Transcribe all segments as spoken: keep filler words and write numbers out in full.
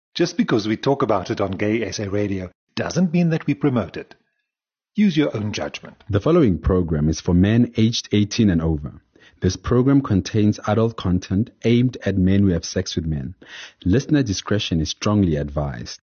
Just because we talk about it on Gay S A Radio doesn't mean that we promote it. Use your own judgment. The following program is for men aged eighteen and over. This program contains adult content aimed at men who have sex with men. Listener discretion is strongly advised.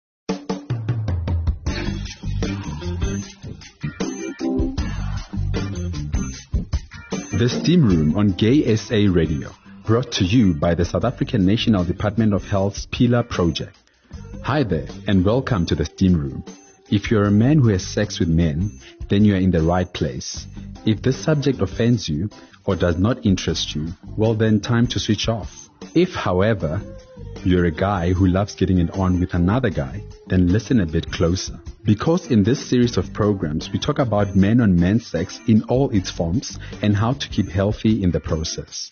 The Steam Room on Gay S A Radio, brought to you by the South African National Department of Health's Pillar Project. Hi there, and welcome to the Steam Room. If you're a man who has sex with men, then you are in the right place. If this subject offends you or does not interest you, well then time to switch off. If, however, you're a guy who loves getting it on with another guy, then listen a bit closer. Because in this series of programs, we talk about men-on-men sex in all its forms and how to keep healthy in the process.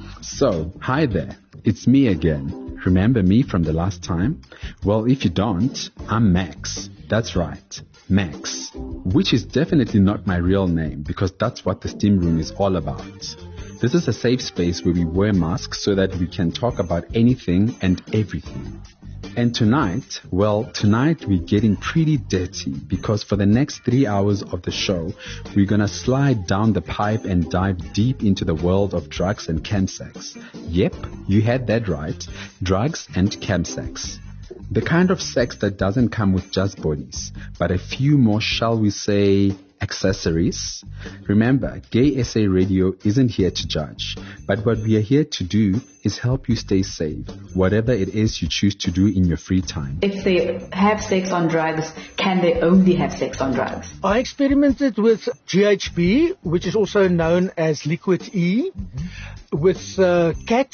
So, hi there, it's me again. Remember me from the last time? Well, if you don't, I'm Max. That's right, Max. Which is definitely not my real name, because that's what the Steam Room is all about. This is a safe space where we wear masks so that we can talk about anything and everything. And tonight, well, tonight we're getting pretty dirty, because for the next three hours of the show, we're gonna slide down the pipe and dive deep into the world of drugs and chemsex. Yep, you had that right, drugs and chemsex. The kind of sex that doesn't come with just bodies, but a few more, shall we say, accessories. Remember, Gay S A Radio isn't here to judge, but what we are here to do is help you stay safe, whatever it is you choose to do in your free time. If they have sex on drugs, can they only have sex on drugs? I experimented with G H B, which is also known as Liquid E, mm-hmm. with uh, Cat,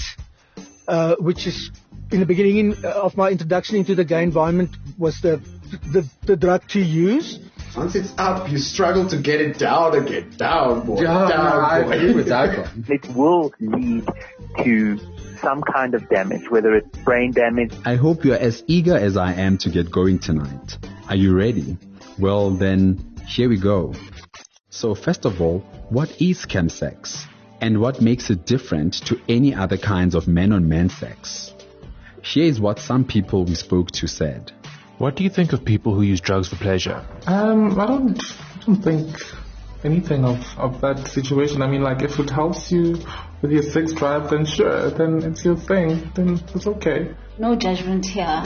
uh, which is in the beginning of my introduction into the gay environment was the the, the drug to use. Once it's up, you struggle to get it down again. Down, boy. Yeah, down, no, I boy. agree with that one. It will lead to some kind of damage, whether it's brain damage. I hope you're as eager as I am to get going tonight. Are you ready? Well then, here we go. So first of all, what is chemsex? And what makes it different to any other kinds of men-on-men sex? Here is what some people we spoke to said. What do you think of people who use drugs for pleasure? Um, I don't, I don't think anything of, of that situation. I mean, like, if it helps you with your sex drive, then sure, then it's your thing, then it's okay. No judgment here.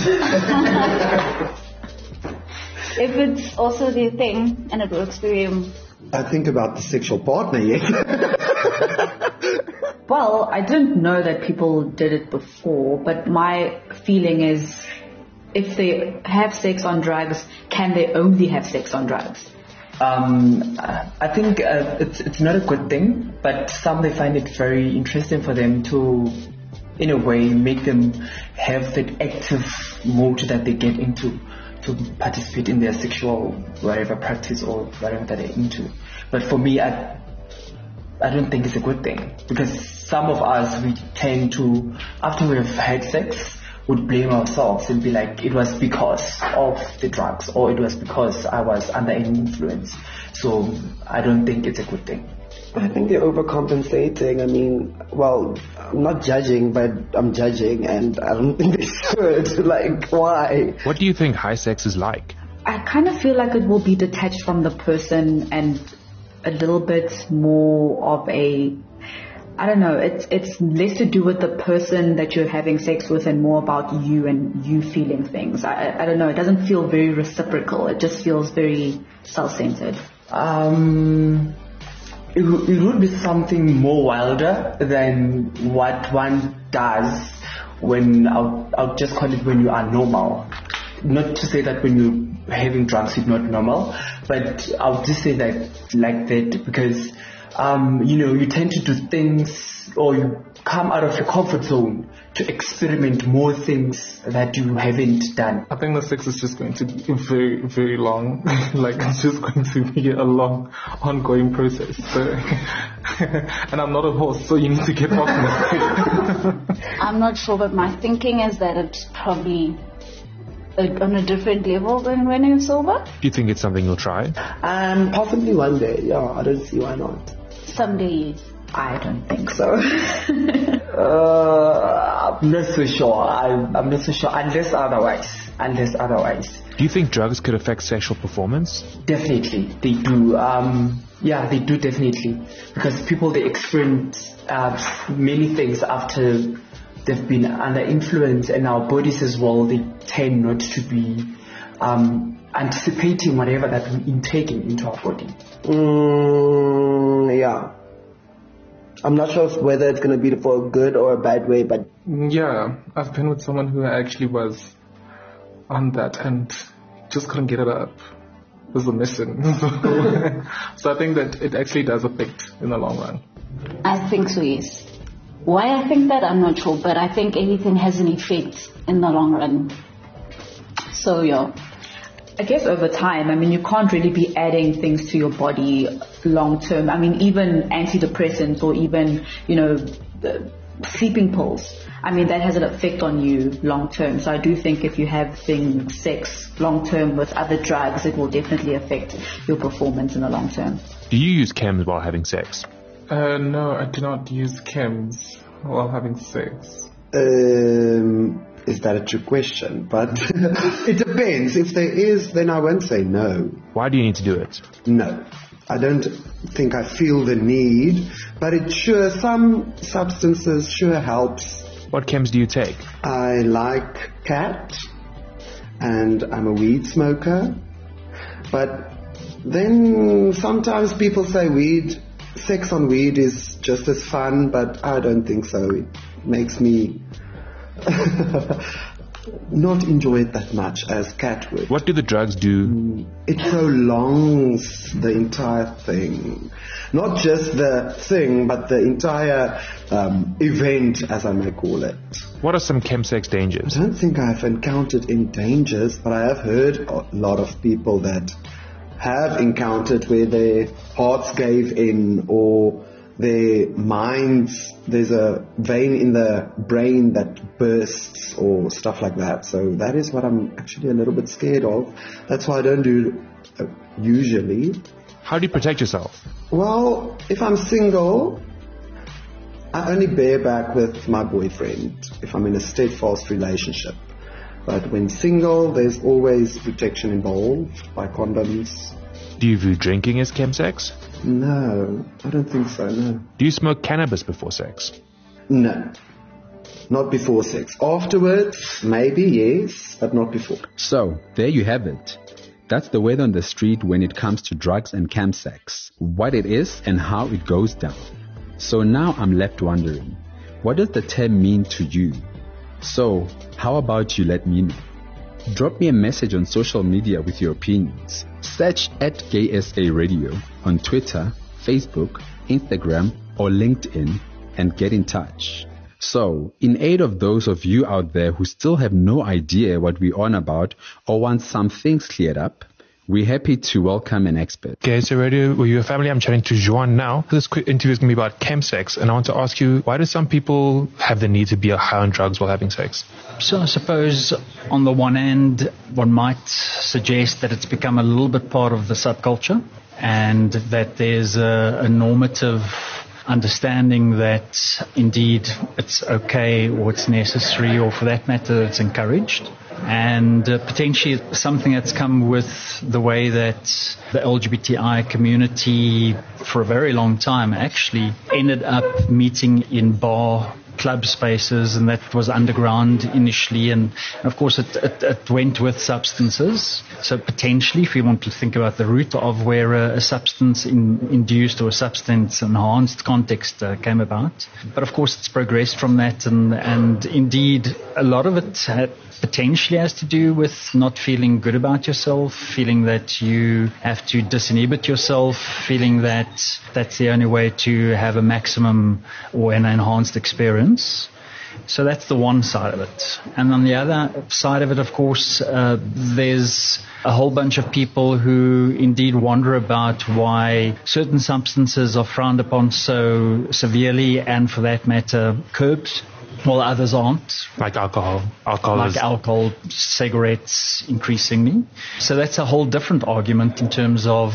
If it's also their thing and it works for you. I think about the sexual partner, yeah. Well, I didn't know that people did it before, but my feeling is if they have sex on drugs, can they only have sex on drugs? Um, I think uh, it's it's not a good thing, but some may find it very interesting for them to, in a way, make them have that active mode that they get into to participate in their sexual whatever practice or whatever that they're into. But for me, I I don't think it's a good thing, because some of us, we tend to, after we have had sex, would blame ourselves and be like, it was because of the drugs, or it was because I was under any influence. So I don't think it's a good thing. I think they're overcompensating. I mean, well, I'm not judging, but I'm judging, and I don't think they should. Like, why? What do you think high sex is like? I kind of feel like it will be detached from the person and a little bit more of a, I don't know, it's it's less to do with the person that you're having sex with and more about you and you feeling things. I, I don't know, it doesn't feel very reciprocal. It just feels very self-centered. Um, it, it would be something more wilder than what one does when, I'll, I'll just call it when you are normal. Not to say that when you're having drugs you're not normal, but I'll just say that like that because Um, you know, you tend to do things, or you come out of your comfort zone to experiment more things that you haven't done. I think the sex is just going to be very, very long. Like, it's just going to be a long, ongoing process. So, and I'm not a horse, so you need to get off me. I'm not sure, but my thinking is that it's probably on a different level than when you're sober. Do you think it's something you'll try? Um, possibly one day, yeah, I don't see why not. Some days. I don't think so. uh, I'm not so sure. I, I'm not so sure unless otherwise. Unless otherwise. Do you think drugs could affect sexual performance? Definitely, they do. Um, yeah, they do definitely. Because people, they experience uh, many things after they've been under influence, and our bodies as well, they tend not to be um, anticipating whatever that we're intaking into our body. Mm, yeah. I'm not sure whether it's going to be for a good or a bad way, but... Yeah, I've been with someone who actually was on that and just couldn't get it up. It was a mission. So, so I think that it actually does affect in the long run. I think so, yes. Why I think that, I'm not sure, but I think anything has an effect in the long run. So, yeah. I guess over time, I mean, you can't really be adding things to your body long term. I mean, even antidepressants or even, you know, the sleeping pills. I mean, that has an effect on you long term. So I do think if you have things, sex long term with other drugs, it will definitely affect your performance in the long term. Do you use chems while having sex? Uh, no, I do not use chems while having sex. Um, is that a true question? But it depends. If there is, then I won't say no. Why do you need to do it? No. I don't think I feel the need, but it sure, some substances sure helps. What chems do you take? I like cat, and I'm a weed smoker. But then sometimes people say weed, sex on weed is just as fun, but I don't think so. It makes me not enjoy it that much as cat would. What do the drugs do? It prolongs the entire thing. Not just the thing, but the entire um, event, as I may call it. What are some chemsex dangers? I don't think I've encountered any dangers, but I have heard a lot of people that have encountered where their hearts gave in or their minds, there's a vein in the brain that bursts or stuff like that. So that is what I'm actually a little bit scared of. That's why I don't do it uh, usually. How do you protect yourself? Well, if I'm single, I only bear back with my boyfriend if I'm in a steadfast relationship. But when single, there's always protection involved by condoms. Do you view drinking as chemsex? No, I don't think so, no. Do you smoke cannabis before sex? No, not before sex. Afterwards, maybe, yes, but not before. So, there you have it. That's the word on the street when it comes to drugs and chemsex, what it is and how it goes down. So now I'm left wondering, what does the term mean to you? So, how about you let me know? Drop me a message on social media with your opinions. Search at Gay S A Radio on Twitter, Facebook, Instagram, or LinkedIn and get in touch. So, in aid of those of you out there who still have no idea what we're on about or want some things cleared up, we're happy to welcome an expert. Gay S A Radio, were you a family? I'm chatting to Juan now. This quick interview is going to be about chemsex, and I want to ask you, why do some people have the need to be high on drugs while having sex? So I suppose on the one hand, one might suggest that it's become a little bit part of the subculture, and that there's a, a normative understanding that indeed it's okay or it's necessary, or for that matter it's encouraged. And uh, potentially something that's come with the way that the L G B T I community for a very long time actually ended up meeting in bar club spaces, and that was underground initially, and of course it, it, it went with substances. So potentially, if you want to think about the root of where a, a substance in, induced or a substance enhanced context uh, came about, but of course it's progressed from that, and and indeed a lot of it had potentially has to do with not feeling good about yourself, feeling that you have to disinhibit yourself, feeling that that's the only way to have a maximum or an enhanced experience. So that's the one side of it. And on the other side of it, of course, uh, there's a whole bunch of people who indeed wonder about why certain substances are frowned upon so severely, and for that matter, curbed, while others aren't. Like alcohol. Alcohol like is... alcohol, cigarettes, increasingly. So that's a whole different argument in terms of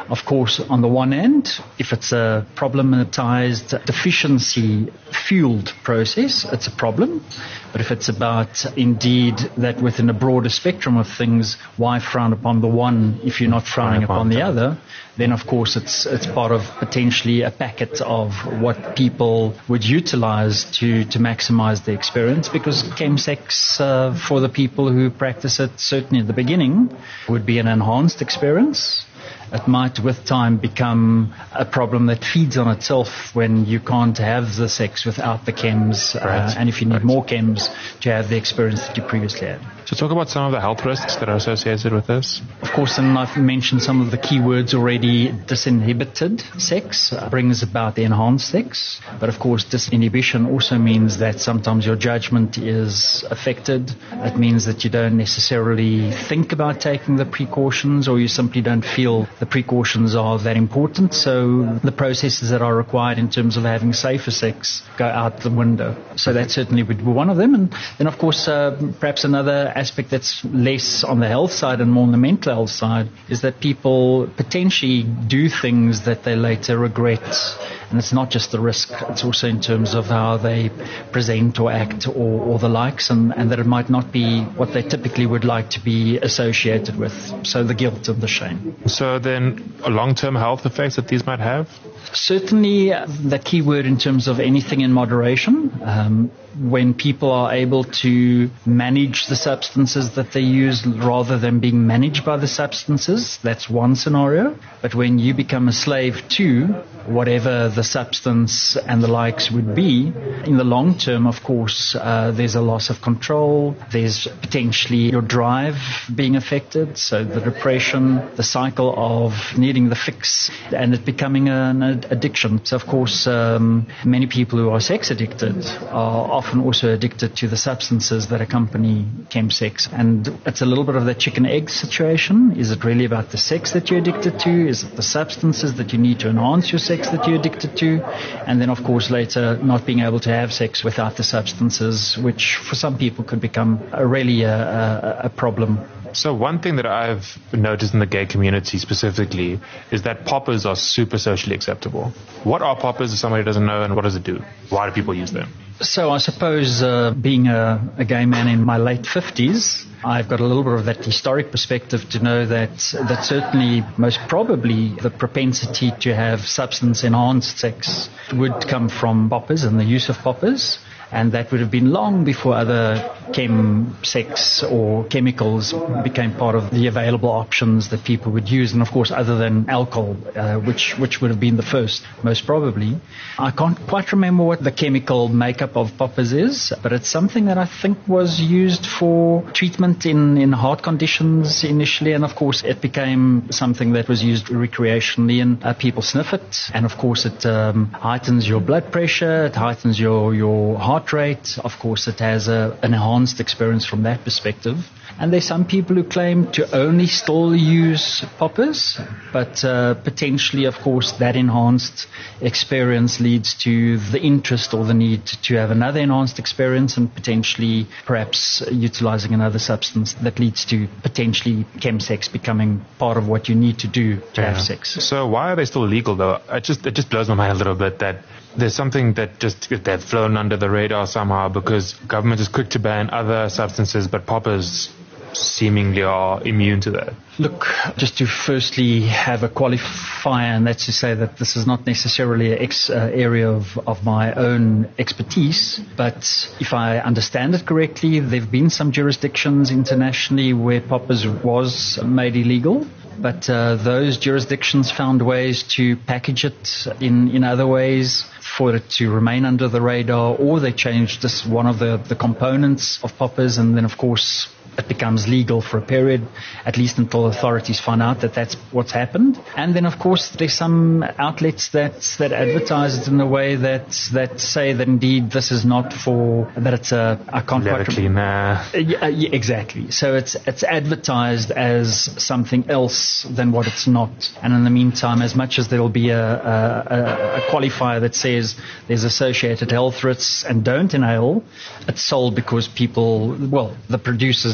Of course, on the one end, if it's a problematized, deficiency-fueled process, it's a problem. But if it's about, indeed, that within a broader spectrum of things, why frown upon the one if you're not frowning upon the other, then of course it's it's part of potentially a packet of what people would utilize to, to maximize the experience, because chemsex uh, for the people who practice it, certainly at the beginning, would be an enhanced experience. It might with time become a problem that feeds on itself when you can't have the sex without the chems, uh, Right. and if you need Right. more chems to have the experience that you previously had. So talk about some of the health risks that are associated with this. Of course, and I've mentioned some of the key words already. Disinhibited sex uh, brings about the enhanced sex. But of course, disinhibition also means that sometimes your judgment is affected. It means that you don't necessarily think about taking the precautions, or you simply don't feel the precautions are that important. So the processes that are required in terms of having safer sex go out the window. So that certainly would be one of them. And then, of course, uh, perhaps another aspect that's less on the health side and more on the mental health side is that people potentially do things that they later regret. And it's not just the risk, it's also in terms of how they present or act or, or the likes, and, and that it might not be what they typically would like to be associated with. So the guilt and the shame. So then, long-term health effects that these might have? Certainly, uh, the key word in terms of anything in moderation. Um, when people are able to manage the substances that they use rather than being managed by the substances, that's one scenario. But when you become a slave to whatever the substance and the likes would be, in the long term, of course, uh, there's a loss of control. There's potentially your drive being affected. So the depression, the cycle of needing the fix, and it becoming an addiction. So, of course, um, many people who are sex addicted are often also addicted to the substances that accompany chemsex. And it's a little bit of that chicken-egg situation. Is it really about the sex that you're addicted to? Is it the substances that you need to enhance your sex that you're addicted to? And then, of course, later not being able to have sex without the substances, which for some people could become a really a, a, a problem. So one thing that I've noticed in the gay community specifically is that poppers are super socially acceptable. What are poppers if somebody doesn't know, and what does it do? Why do people use them? So I suppose uh, being a, a gay man in my late fifties, I've got a little bit of that historic perspective to know that that certainly, most probably, the propensity to have substance-enhanced sex would come from poppers and the use of poppers. And that would have been long before other chem sex or chemicals became part of the available options that people would use. And of course, other than alcohol, uh, which which would have been the first, most probably. I can't quite remember what the chemical makeup of poppers is, but it's something that I think was used for treatment in, in heart conditions initially. And of course, it became something that was used recreationally, and uh, people sniff it. And of course, it um, heightens your blood pressure, it heightens your, your heart rate. Of course, it has a, an enhanced experience from that perspective. And there's some people who claim to only still use poppers, but uh, potentially, of course, that enhanced experience leads to the interest or the need to have another enhanced experience, and potentially perhaps utilizing another substance that leads to potentially chemsex becoming part of what you need to do to Yeah. have sex. So why are they still legal though? It just it just blows my mind a little bit that there's something that just they've flown under the radar somehow, because government is quick to ban other substances, but poppers seemingly are immune to that. Look, just to firstly have a qualifier, and that's to say that this is not necessarily an ex, uh, area of, of my own expertise, but if I understand it correctly, there have been some jurisdictions internationally where poppers was made illegal. But uh, those jurisdictions found ways to package it in, in other ways for it to remain under the radar, or they changed just one of the, the components of poppers, and then, of course, it becomes legal for a period, at least until authorities find out that that's what's happened. And then, of course, there's some outlets that that advertise it in a way that that say that indeed this is not for, that it's a, I can't quite Levity, nah. Uh, yeah, yeah, exactly. So it's it's advertised as something else than what it's not. And in the meantime, as much as there will be a, a, a qualifier that says there's associated health risks and don't inhale, it's sold because people, well, the producers know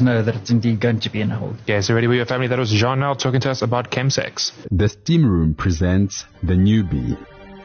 know that it's indeed going to be an hold. Yeah, so ready with your family. That was Jean now talking to us about chemsex. The Steam Room presents The Newbie.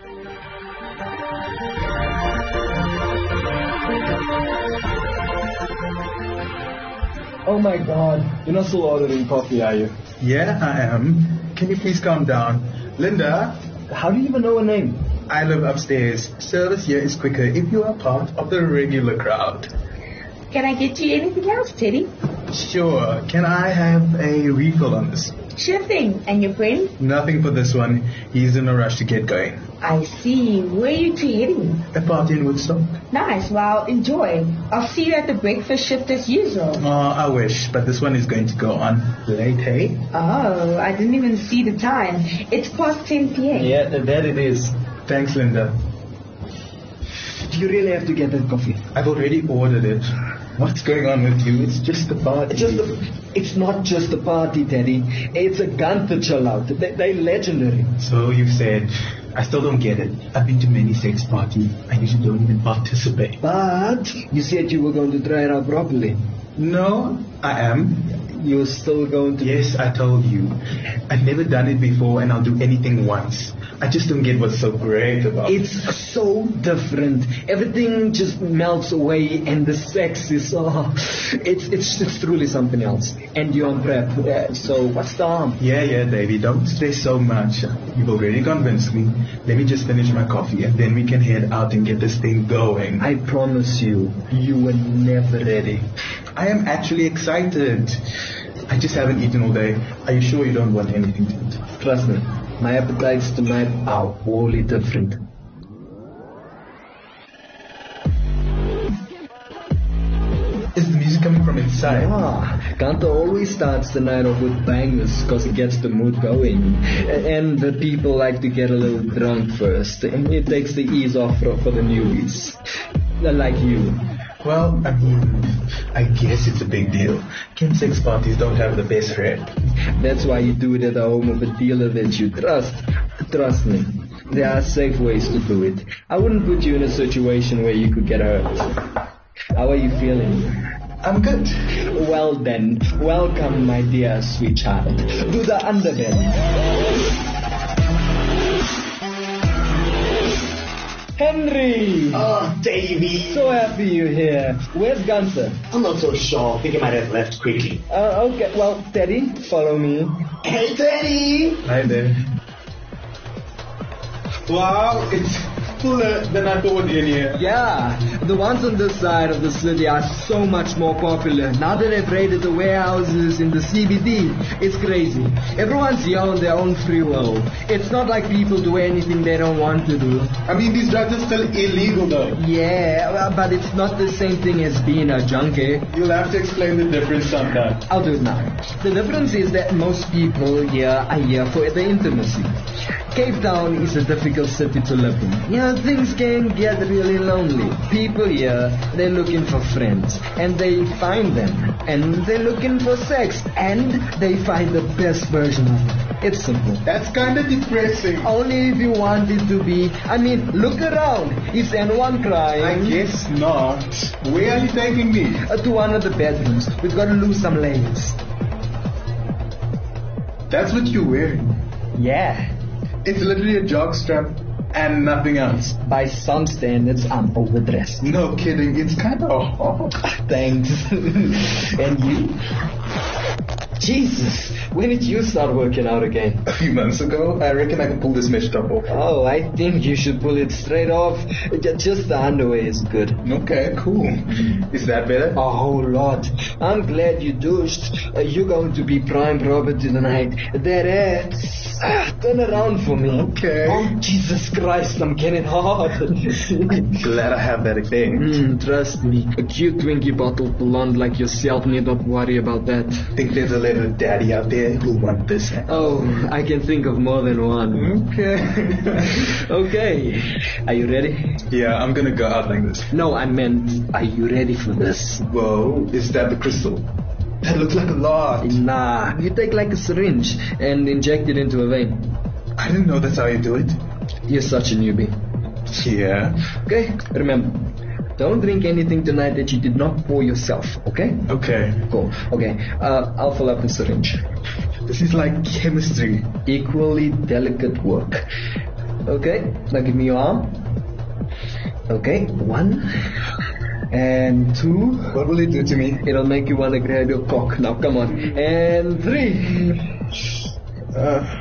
Oh my God, you're not still ordering coffee, are you? Yeah, I am. Can you please calm down? Linda? How do you even know her name? I live upstairs. Service here is quicker if you are part of the regular crowd. Can I get you anything else, Teddy? Sure. Can I have a refill on this? Sure thing. And your friend? Nothing for this one. He's in a rush to get going. I see. Where are you two heading? A party in Woodstock. Nice. Well, enjoy. I'll see you at the breakfast shift as usual. Oh, I wish, but this one is going to go on late, hey? Oh, I didn't even see the time. It's past ten p.m. Yeah, that it is. Thanks, Linda. Do you really have to get that coffee? I've already ordered it. What's going on with you? It's just a party. It's just a, it's not just a party, Teddy. It's a Gunther chill out. They, they're legendary. So you said. I still don't get it. I've been to many sex parties. I usually don't even participate. But you said you were going to try it out properly. No, I am. You're still going to... Yes, I told you. I've never done it before and I'll do anything once. I just don't get what's so great about it. It's so different. Everything just melts away and the sex is... Oh, it's, it's, it's truly something else. And you're on prep. Uh, so what's the harm? Yeah, yeah, Davey. Don't stress so much. You've already convinced me. Let me just finish my coffee and then we can head out and get this thing going. I promise you, you were never ready. I am actually excited. I just haven't eaten all day. Are you sure you don't want anything to eat? Trust me, my appetites tonight are wholly different. Is the music coming from inside? Yeah, Gunther always starts the night off with bangers because it gets the mood going. And the people like to get a little drunk first. And it takes the ease off for, for the newbies. Like you. Well, I mean, I guess it's a big deal. Chemsex parties don't have the best rep. That's why you do it at the home of a dealer that you trust. Trust me, there are safe ways to do it. I wouldn't put you in a situation where you could get hurt. How are you feeling? I'm good. Well then, welcome my dear sweet child to the underbelly. Henry! Oh, Davey! So happy you're here. Where's Gunther? I'm not so sure. I think he might have left quickly. Uh, okay, well, Teddy, follow me. Hey, Teddy! Hi there. Wow, it's fuller than I thought in here. Yeah, the ones on this side of the city are so much more popular. Now that they've raided the warehouses in the C B D, it's crazy. Everyone's here on their own free will. It's not like people do anything they don't want to do. I mean, these drugs are still illegal though. Yeah, but it's not the same thing as being a junkie. You'll have to explain the difference sometime. I'll do it now. The difference is that most people here are here for the intimacy. Cape Town is a difficult city to live in. You know, things can get really lonely. People here, they're looking for friends. And they find them. And they're looking for sex. And they find the best version of it. It's simple. That's kind of depressing. Only if you want it to be. I mean, look around. Is anyone crying? I guess not. Where are you taking me? Uh, to one of the bedrooms. We've got to lose some layers. That's what you're wearing? Yeah. It's literally a jog strap and nothing else. By some standards, I'm overdressed. No kidding, it's kind of hot. Thanks. And you? Jesus, when did you start working out again? A few months ago. I reckon I can pull this mesh top off. Oh, I think you should pull it straight off. Just the underwear is good. Okay, cool. Is that better? A whole lot. I'm glad you douched. Uh, you're going to be prime property tonight. That ass. Ah, turn around for me. Okay. Oh, Jesus Christ, I'm getting hard. Glad I have that again. Mm, trust me. A cute Twinkie bottle blonde like yourself need not worry about that. Think there's a little daddy out there who'll want this. Oh, I can think of more than one. Okay. Okay. Are you ready? Yeah, I'm gonna go out like this. No, I meant, are you ready for this? Whoa, is that the crystal? That looks like a lot. Nah, you take like a syringe and inject it into a vein. I didn't know that's how you do it. You're such a newbie. Yeah. Okay, remember, Don't drink anything tonight that you did not pour yourself, okay? Okay. Cool. Okay, uh, I'll fill up the syringe. This is like chemistry. Equally delicate work. Okay, now give me your arm. Okay, one and two. What will it do to me? It'll make you want to grab your cock. Now come on. And three. Uh,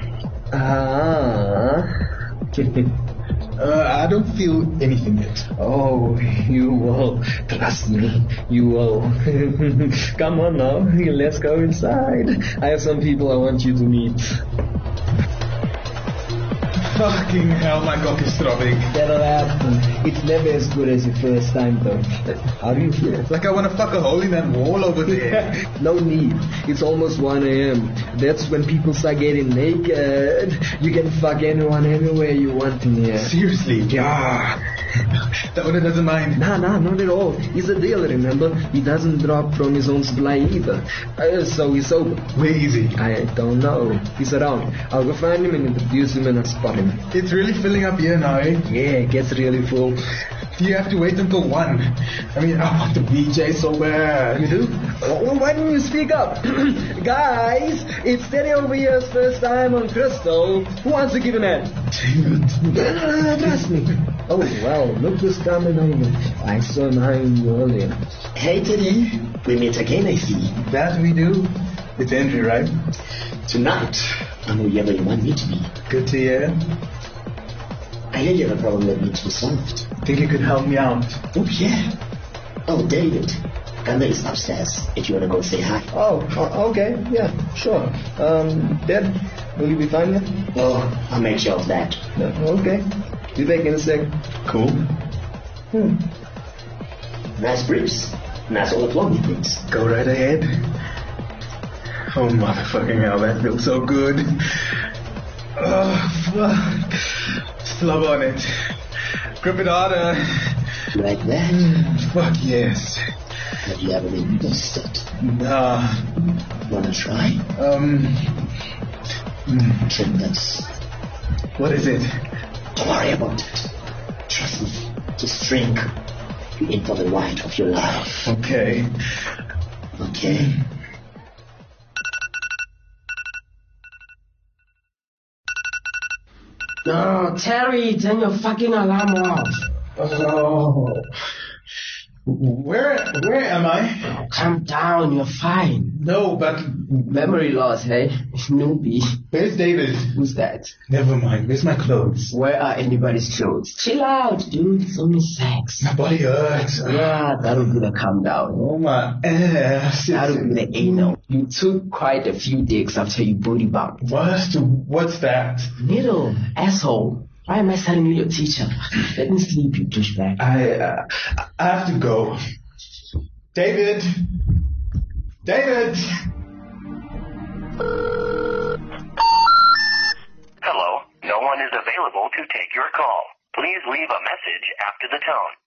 Ah. uh, I don't feel anything yet. Oh, you will. Trust me, you will. Come on now, let's go inside. I have some people I want you to meet. Fucking hell, my cock is throbbing. That'll happen. It's never as good as your first time though. How do you feel? Like I want to fuck a hole in that wall over there. No need. It's almost one a.m. That's when people start getting naked. You can fuck anyone anywhere you want in here. Seriously? Yeah. That one doesn't mind. Nah, nah, not at all. He's a dealer, remember? He doesn't drop from his own supply either. Uh, so he's sober. Where is he? I don't know. He's around. I'll go find him and introduce him and I'll spot him. It's really filling up here now, eh? Yeah, it gets really full. You have to wait until one. I mean, I want the B J so bad. You do? Well, why don't you speak up? Guys, it's Teddy over here's first time on Crystal. Who wants to give an hand? Trust me. Oh, well, look who's coming over. I saw mine earlier. Hey, Teddy. We meet again, I see. That we do. It's Andrew, right? Tonight, I'm whoever you want me to be. Good to hear. I hear you have a problem that needs to be solved. Think you could help me out? Oh, yeah. Oh, David. Ganda is upstairs if you want to go say hi. Oh, uh, okay. Yeah, sure. Um, Dad, will you be fine then? Oh, I'll make sure of that. No, okay. Be back in a sec. Cool. Hmm. Nice briefs. Nice all the plumbing things. Go right ahead. Oh, motherfucking hell, that feels so good. Oh, fuck. Slub on it. Grip it harder. Like that? Mm, fuck yes. Have you ever been busted? Nah. Wanna try? Um. Mm. Drink this. What is it? Don't worry about it. Trust me. Just drink. You're in for the ride of your life. Okay. Okay. No, Terry, turn your fucking alarm off. Oh. Where where am I? Oh, calm down, you're fine. No, but... Memory loss, hey? Snoopy. Where's David? Who's that? Never mind, where's my clothes? Where are anybody's clothes? Chill out, dude, it's only sex. My body hurts. Yeah, that'll be the calm down. Oh my ass. That'll be the anal. You took quite a few dicks after you booty bumped. What? What's that? Needle, asshole. Why am I telling you your teacher? Let me sleep, you douchebag. I, uh, I have to go. David! David! Hello, no one is available to take your call. Please leave a message after the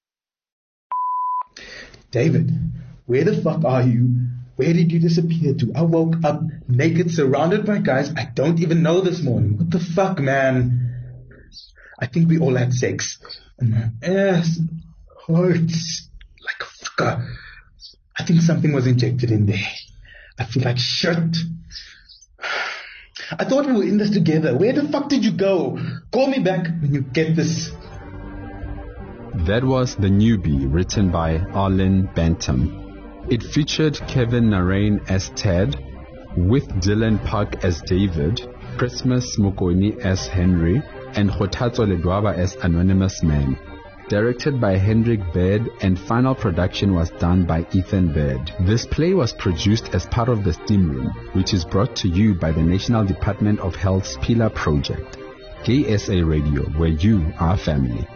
tone. David, where the fuck are you? Where did you disappear to? I woke up naked, surrounded by guys I don't even know this morning. What the fuck, man? I think we all had sex. And my ass hurts like a fucker. I think something was injected in there. I feel like shit. I thought we were in this together. Where the fuck did you go? Call me back when you get this. That was The Newbie, written by Arlen Bantam. It featured Kevin Narain as Ted, with Dylan Park as David, Christmas Mokoni as Henry, and Khotatso Ledwaba as Anonymous Man. Directed by Hendrik Baird, and final production was done by Ethan Baird. This play was produced as part of the Steam Room, which is brought to you by the National Department of Health's Pillar Project. Gay S A Radio, where you are family.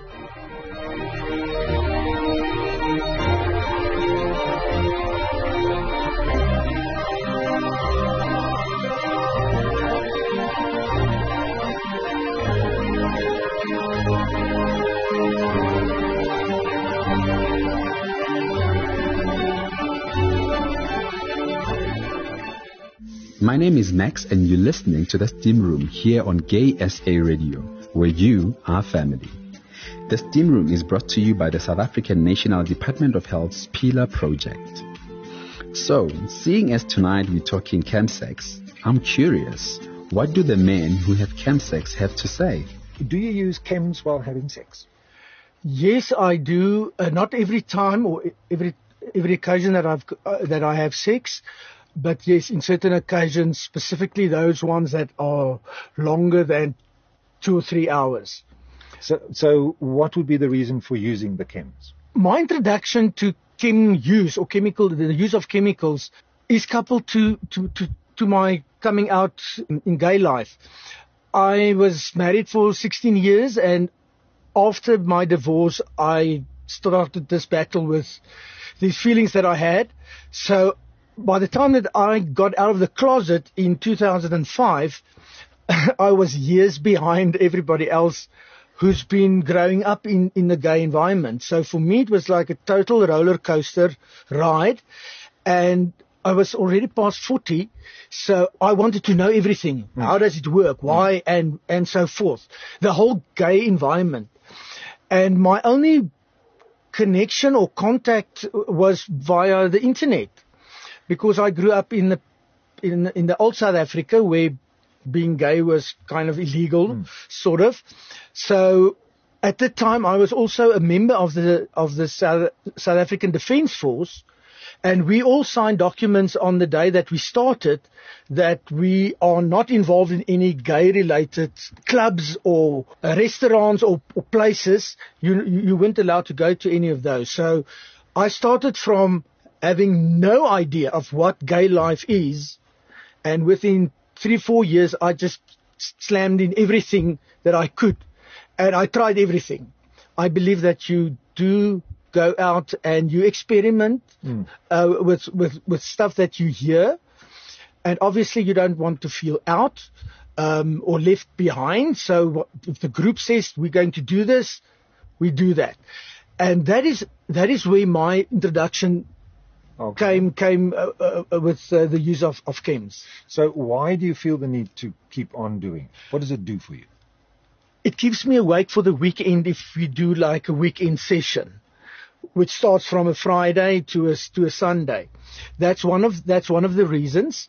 My name is Max, and you're listening to the Steam Room here on Gay S A Radio, where you are family. The Steam Room is brought to you by the South African National Department of Health's PILA project. So, seeing as tonight we're talking chemsex, I'm curious, what do the men who have chemsex have to say? Do you use chems while having sex? Yes, I do. Uh, not every time or every every occasion that I've uh, that I have sex, but yes, in certain occasions, specifically those ones that are longer than two or three hours. So, so what would be the reason for using the chems? My introduction to chem use or chemical, the use of chemicals, is coupled to to to, to my coming out in, in gay life. I was married for sixteen years, and after my divorce, I started this battle with these feelings that I had. So by the time that I got out of the closet in two thousand five, I was years behind everybody else who's been growing up in, in the gay environment. So for me, it was like a total roller coaster ride. And I was already past forty, so I wanted to know everything. Mm. How does it work? Why? Mm. And, and so forth. The whole gay environment. And my only connection or contact was via the internet, because I grew up in the, in, in the old South Africa where being gay was kind of illegal, mm. sort of. So at the time, I was also a member of the, of the South, South African Defence Force. And we all signed documents on the day that we started that we are not involved in any gay-related clubs or uh, restaurants or, or places. You, you weren't allowed to go to any of those. So I started from having no idea of what gay life is. And within three, four years, I just slammed in everything that I could. And I tried everything. I believe that you do go out and you experiment mm. uh, with, with, with stuff that you hear. And obviously you don't want to feel out um, or left behind. So what, if the group says we're going to do this, we do that. And that is that is where my introduction okay. came came uh, uh, with uh, the use of, of chems. So why do you feel the need to keep on doing? What does it do for you? It keeps me awake for the weekend if we do like a weekend session, which starts from a Friday to a, to a Sunday. That's one of, that's one of the reasons.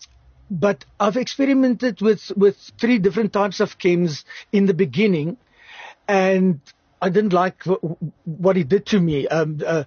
But I've experimented with, with three different types of chems in the beginning, and I didn't like what it did to me. Um, uh,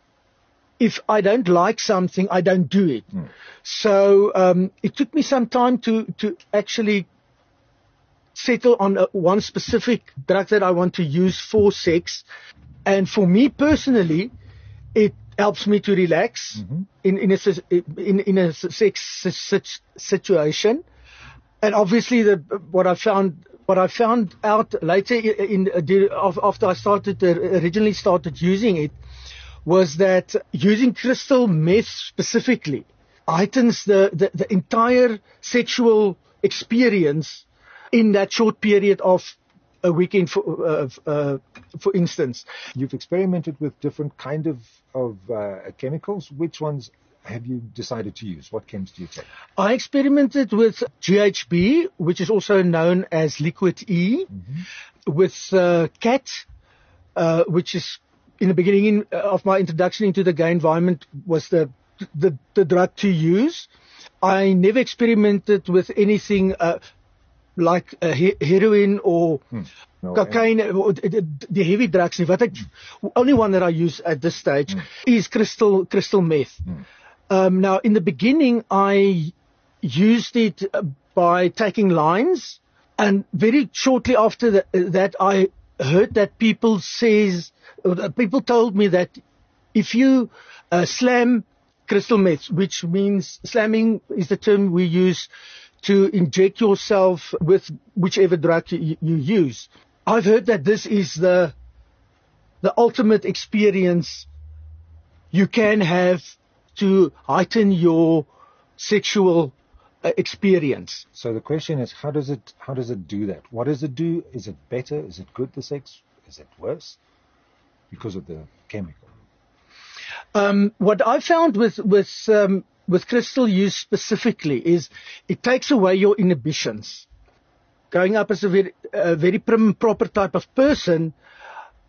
if I don't like something, I don't do it. Mm. So, um, it took me some time to, to actually settle on a, one specific drug that I want to use for sex. And for me personally, it helps me to relax mm-hmm. in, in, a, in, in a sex situation. And obviously the, what I found, what I found out later in, in after I started, originally started using it, was that using crystal meth specifically heightens the, the, the entire sexual experience in that short period of a weekend, for, uh, uh, for instance. You've experimented with different kind of, of uh, chemicals. Which ones have you decided to use? What chems do you take? I experimented with G H B, which is also known as Liquid E, mm-hmm. with uh, cat, uh, which is in the beginning of my introduction into the gay environment was the, the, the drug to use. I never experimented with anything uh, like uh, he- heroin or hmm. no, cocaine, or the, the heavy drugs. What I, only one that I use at this stage hmm. is crystal crystal meth. Hmm. Um, now, in the beginning, I used it by taking lines, and very shortly after that, that I heard that people says, people told me that if you uh, slam crystal meth, which means slamming is the term we use to inject yourself with whichever drug you, you use. I've heard that this is the the ultimate experience you can have to heighten your sexual uh, experience. So the question is, how does it how does it do that? What does it do? Is it better? Is it good, the sex? Is it worse because of the chemical? Um, what I found with with um, with crystal use specifically is it takes away your inhibitions. Growing up as a very, a very prim and proper type of person,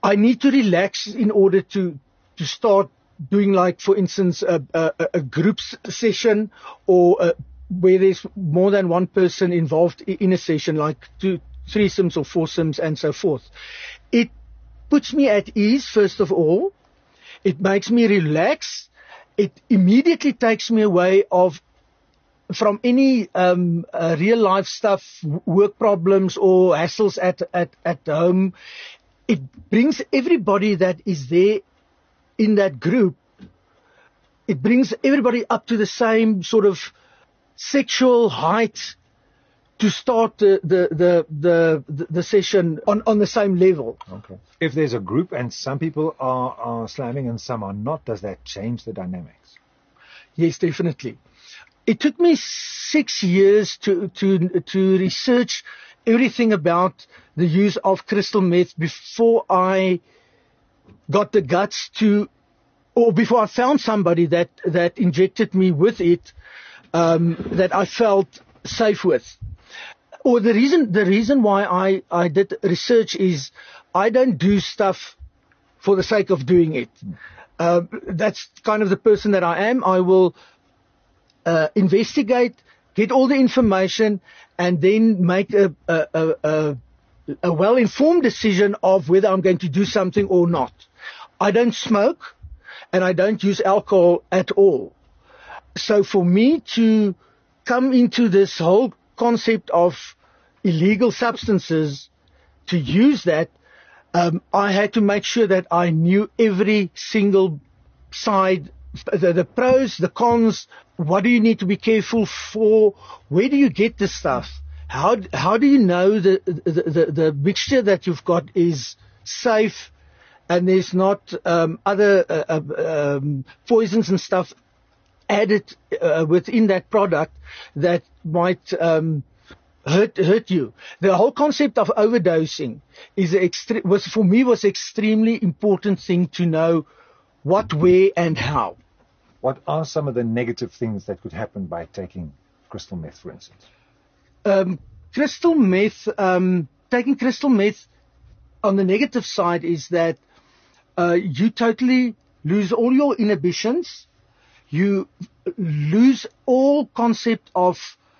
I need to relax in order to, to start doing, like, for instance, a, a, a group session, or a, where there's more than one person involved in a session, like two, threesomes or foursomes and so forth. It puts me at ease, first of all. It makes me relax. It immediately takes me away of from any um, uh, real life stuff, work problems or hassles at, at, at home. It brings everybody that is there in that group, it brings everybody up to the same sort of sexual height to start the, the, the, the, the session on, on the same level. Okay. If there's a group and some people are, are slamming and some are not, does that change the dynamics? Yes, definitely. It took me six years to, to, to research everything about the use of crystal meth before I got the guts to, or before I found somebody that, that injected me with it, um, that I felt safe with. Or the reason, the reason why I, I did research is I don't do stuff for the sake of doing it. Uh, that's kind of the person that I am. I will uh, investigate, get all the information, and then make a, a, a, a, a well-informed decision of whether I'm going to do something or not. I don't smoke, and I don't use alcohol at all. So for me to come into this whole concept of illegal substances, to use that, um, I had to make sure that I knew every single side, the, the pros, the cons, what do you need to be careful for, where do you get this stuff, how how do you know the the, the, the mixture that you've got is safe and there's not um, other uh, uh, um, poisons and stuff added uh, within that product that might um, hurt hurt you. The whole concept of overdosing is extre- was for me was extremely important thing to know what, where, and how. What are some of the negative things that could happen by taking crystal meth, for instance? Um, crystal meth, um, taking crystal meth on the negative side is that uh, you totally lose all your inhibitions. You lose all concept of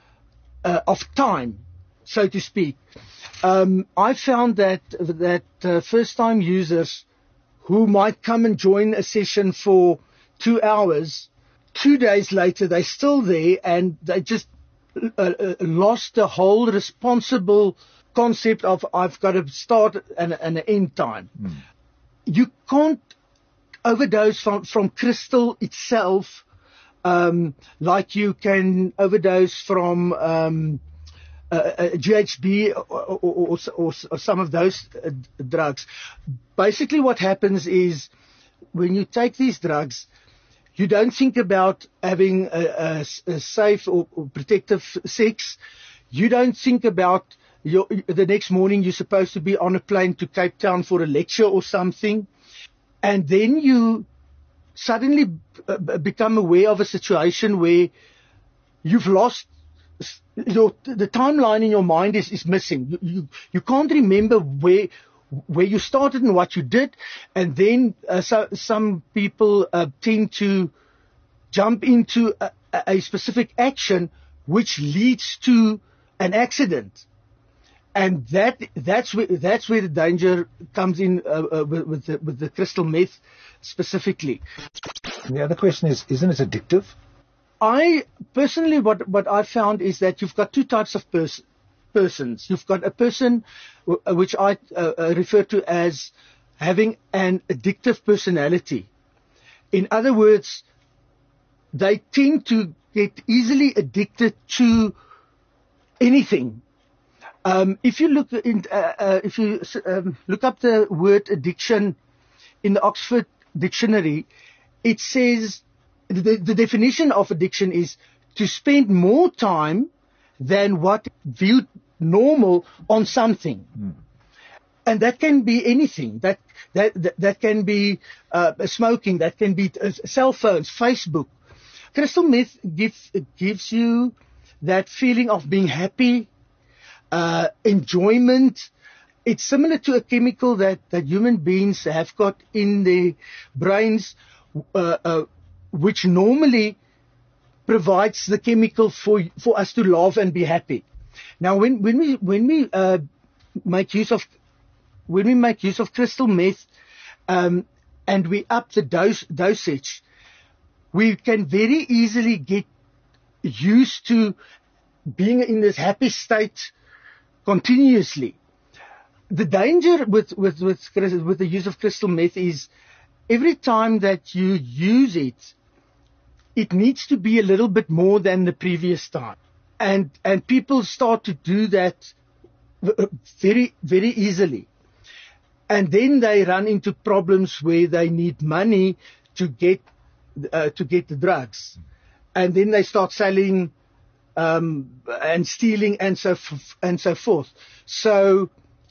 uh, of time, so to speak. Um, I found that that uh, first-time users who might come and join a session for two hours, two days later they're still there and they just uh, uh, lost the whole responsible concept of I've got to start and, and an end time. Mm. You can't overdose from, from crystal itself um, like you can overdose from um, uh, uh, G H B or, or, or, or, or some of those uh, drugs. Basically what happens is when you take these drugs, you don't think about having a, a, a safe or, or protective sex. You don't think about your, the next morning you're supposed to be on a plane to Cape Town for a lecture or something. And then you suddenly b- become aware of a situation where you've lost your, the timeline in your mind is, is missing. You, you, you can't remember where, where you started and what you did. And then uh, so, some people uh, tend to jump into a, a specific action which leads to an accident. And that that's where that's where the danger comes in uh, uh, with, with, the, with the crystal meth specifically. And the other question is, isn't it addictive? I personally, what what I found is that you've got two types of pers- persons. You've got a person w- which I uh, uh, refer to as having an addictive personality. In other words, they tend to get easily addicted to anything. Um, if you look in, uh, uh, if you um, look up the word addiction in the Oxford Dictionary, it says the, the definition of addiction is to spend more time than what viewed normal on something, mm. and that can be anything. That that that, that can be uh, smoking. That can be uh, cell phones, Facebook. Crystal meth gives gives you that feeling of being happy. Uh, enjoyment, it's similar to a chemical that, that human beings have got in their brains, uh, uh, which normally provides the chemical for for us to laugh and be happy. Now, when when we when we uh, make use of when we make use of crystal meth, um, and we up the dose dosage, we can very easily get used to being in this happy state continuously. The danger with with with with the use of crystal meth is every time that you use it, it needs to be a little bit more than the previous time. And, and people start to do that very, very easily. And then they run into problems where they need money to get, uh, to get the drugs. And then they start selling, um, and stealing and so, f- and so forth. So,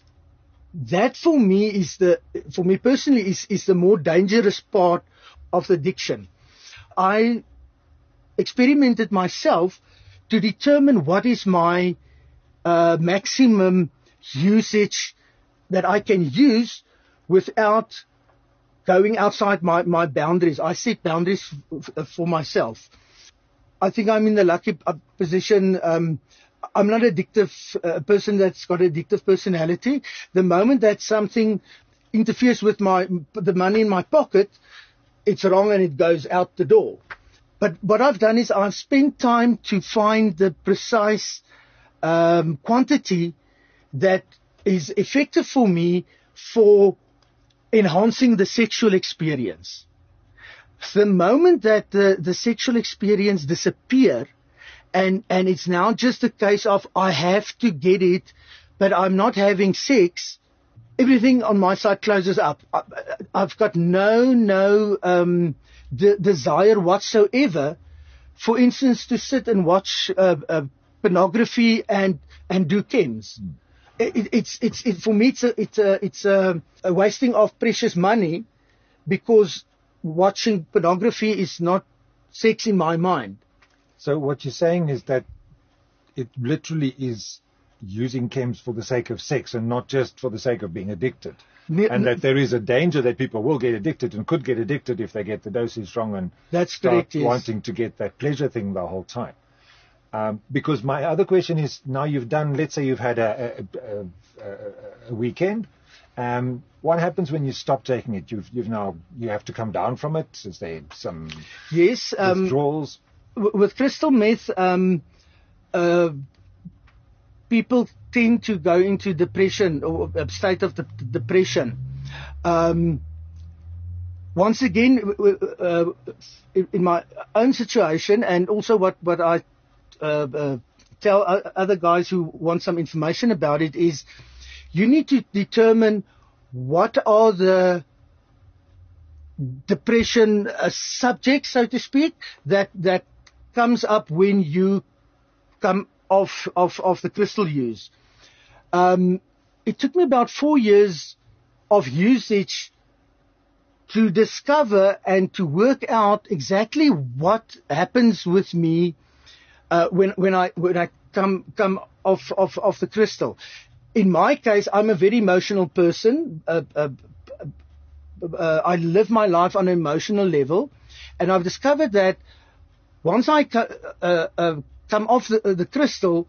that for me is the, for me personally is, is the more dangerous part of the addiction. I experimented myself to determine what is my uh, maximum usage that I can use without going outside my, my boundaries. I set boundaries f- for myself. I think I'm in the lucky position. Um, I'm not an addictive uh, person that's got an addictive personality. The moment that something interferes with my the money in my pocket, it's wrong and it goes out the door. But what I've done is I've spent time to find the precise um, quantity that is effective for me for enhancing the sexual experience. The moment that the, the sexual experience disappears, and, and it's now just a case of I have to get it, but I'm not having sex, everything on my side closes up. I, I've got no, no um, de- desire whatsoever, for instance, to sit and watch uh, uh, pornography and, and do chems. Mm. It, it's, it's, it, for me, it's a, it's a, it's a, a wasting of precious money, because watching pornography is not sex in my mind. So what you're saying is that it literally is using chems for the sake of sex and not just for the sake of being addicted. Ne- and that there is a danger that people will get addicted and could get addicted if they get the dosage wrong and That's start correct, yes. wanting to get that pleasure thing the whole time. Um, because my other question is, now you've done, let's say you've had a, a, a, a weekend. Um, what happens when you stop taking it? You've, you've now, you have to come down from it? Is there some yes, um, withdrawals? W- with crystal meth, um, uh, people tend to go into depression or a state of de- depression. Um, once again, uh, in my own situation, and also what, what I uh, uh, tell other guys who want some information about it, is you need to determine what are the depression uh, subjects, so to speak, that, that comes up when you come off, off, off the crystal use. Um, it took me about four years of usage to discover and to work out exactly what happens with me uh, when when I when I come come off off off the crystal. In my case, I'm a very emotional person. Uh, uh, uh, I live my life on an emotional level, and I've discovered that once I co- uh, uh, come off the, uh, the crystal,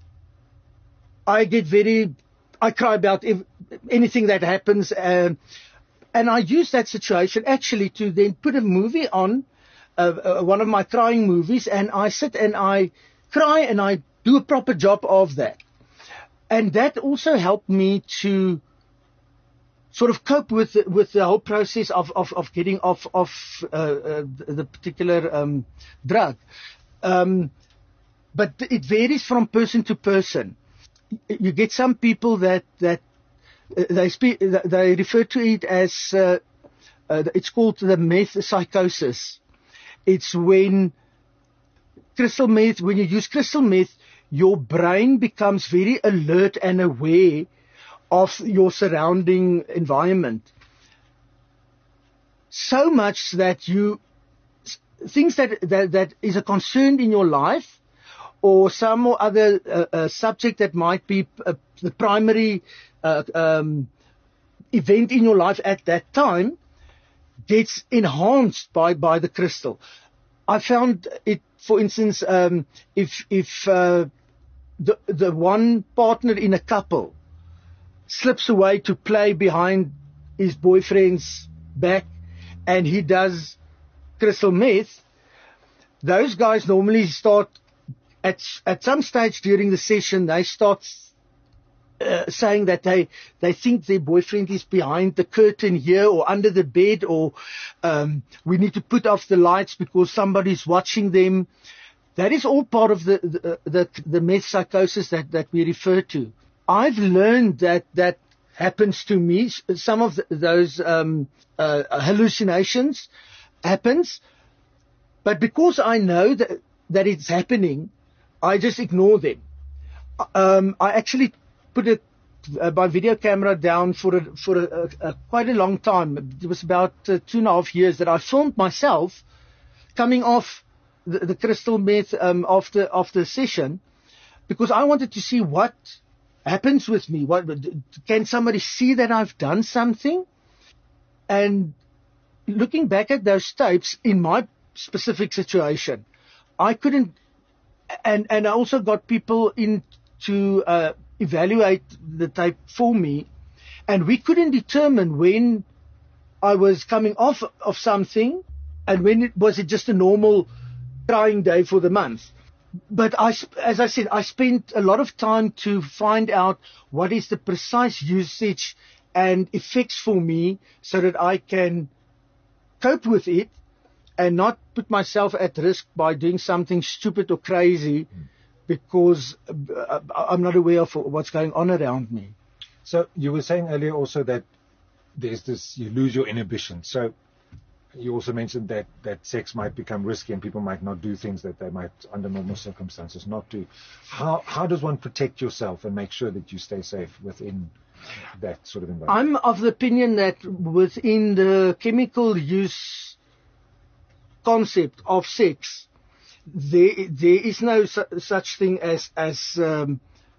I get very, I cry about if, anything that happens, uh, and I use that situation actually to then put a movie on, uh, uh, one of my crying movies, and I sit and I cry and I do a proper job of that. And that also helped me to sort of cope with the, with the whole process of, of, of getting off, off uh, uh, the particular um, drug. Um, but it varies from person to person. You get some people that that uh, they speak, they refer to it as uh, uh, it's called the meth psychosis. It's when crystal meth, when you use crystal meth, your brain becomes very alert and aware of your surrounding environment. So much that you things that that, that is a concern in your life or some or other uh, uh, subject that might be uh, the primary uh, um, event in your life at that time gets enhanced by, by the crystal. I found it, for instance, um, if if uh, the the one partner in a couple slips away to play behind his boyfriend's back and he does crystal meth, those guys normally start at at some stage during the session they start uh, saying that they they think their boyfriend is behind the curtain here or under the bed, or um, we need to put off the lights because somebody's watching them. That is all part of the the the, the meth psychosis that that we refer to. I've learned that that happens to me. Some of the, those um, uh, hallucinations happens, but because I know that that it's happening, I just ignore them. Um, I actually put a, uh, my video camera down for a, for a, a, a quite a long time. It was about uh, two and a half years that I filmed myself coming off the, the crystal meth um, after after the session, because I wanted to see what happens with me. What can somebody see that I've done something? And looking back at those tapes in my specific situation, I couldn't. And and I also got people in to uh, evaluate the tape for me, and we couldn't determine when I was coming off of something and when it was it just a normal trying day for the month. But I, as I said, I spent a lot of time to find out what is the precise usage and effects for me so that I can cope with it and not put myself at risk by doing something stupid or crazy because I'm not aware of what's going on around me. So you were saying earlier also that there's this, you lose your inhibition. So you also mentioned that, that sex might become risky and people might not do things that they might, under normal circumstances, not do. How how does one protect yourself and make sure that you stay safe within that sort of environment? I'm of the opinion that within the chemical use concept of sex, there there is no su- such thing as as um,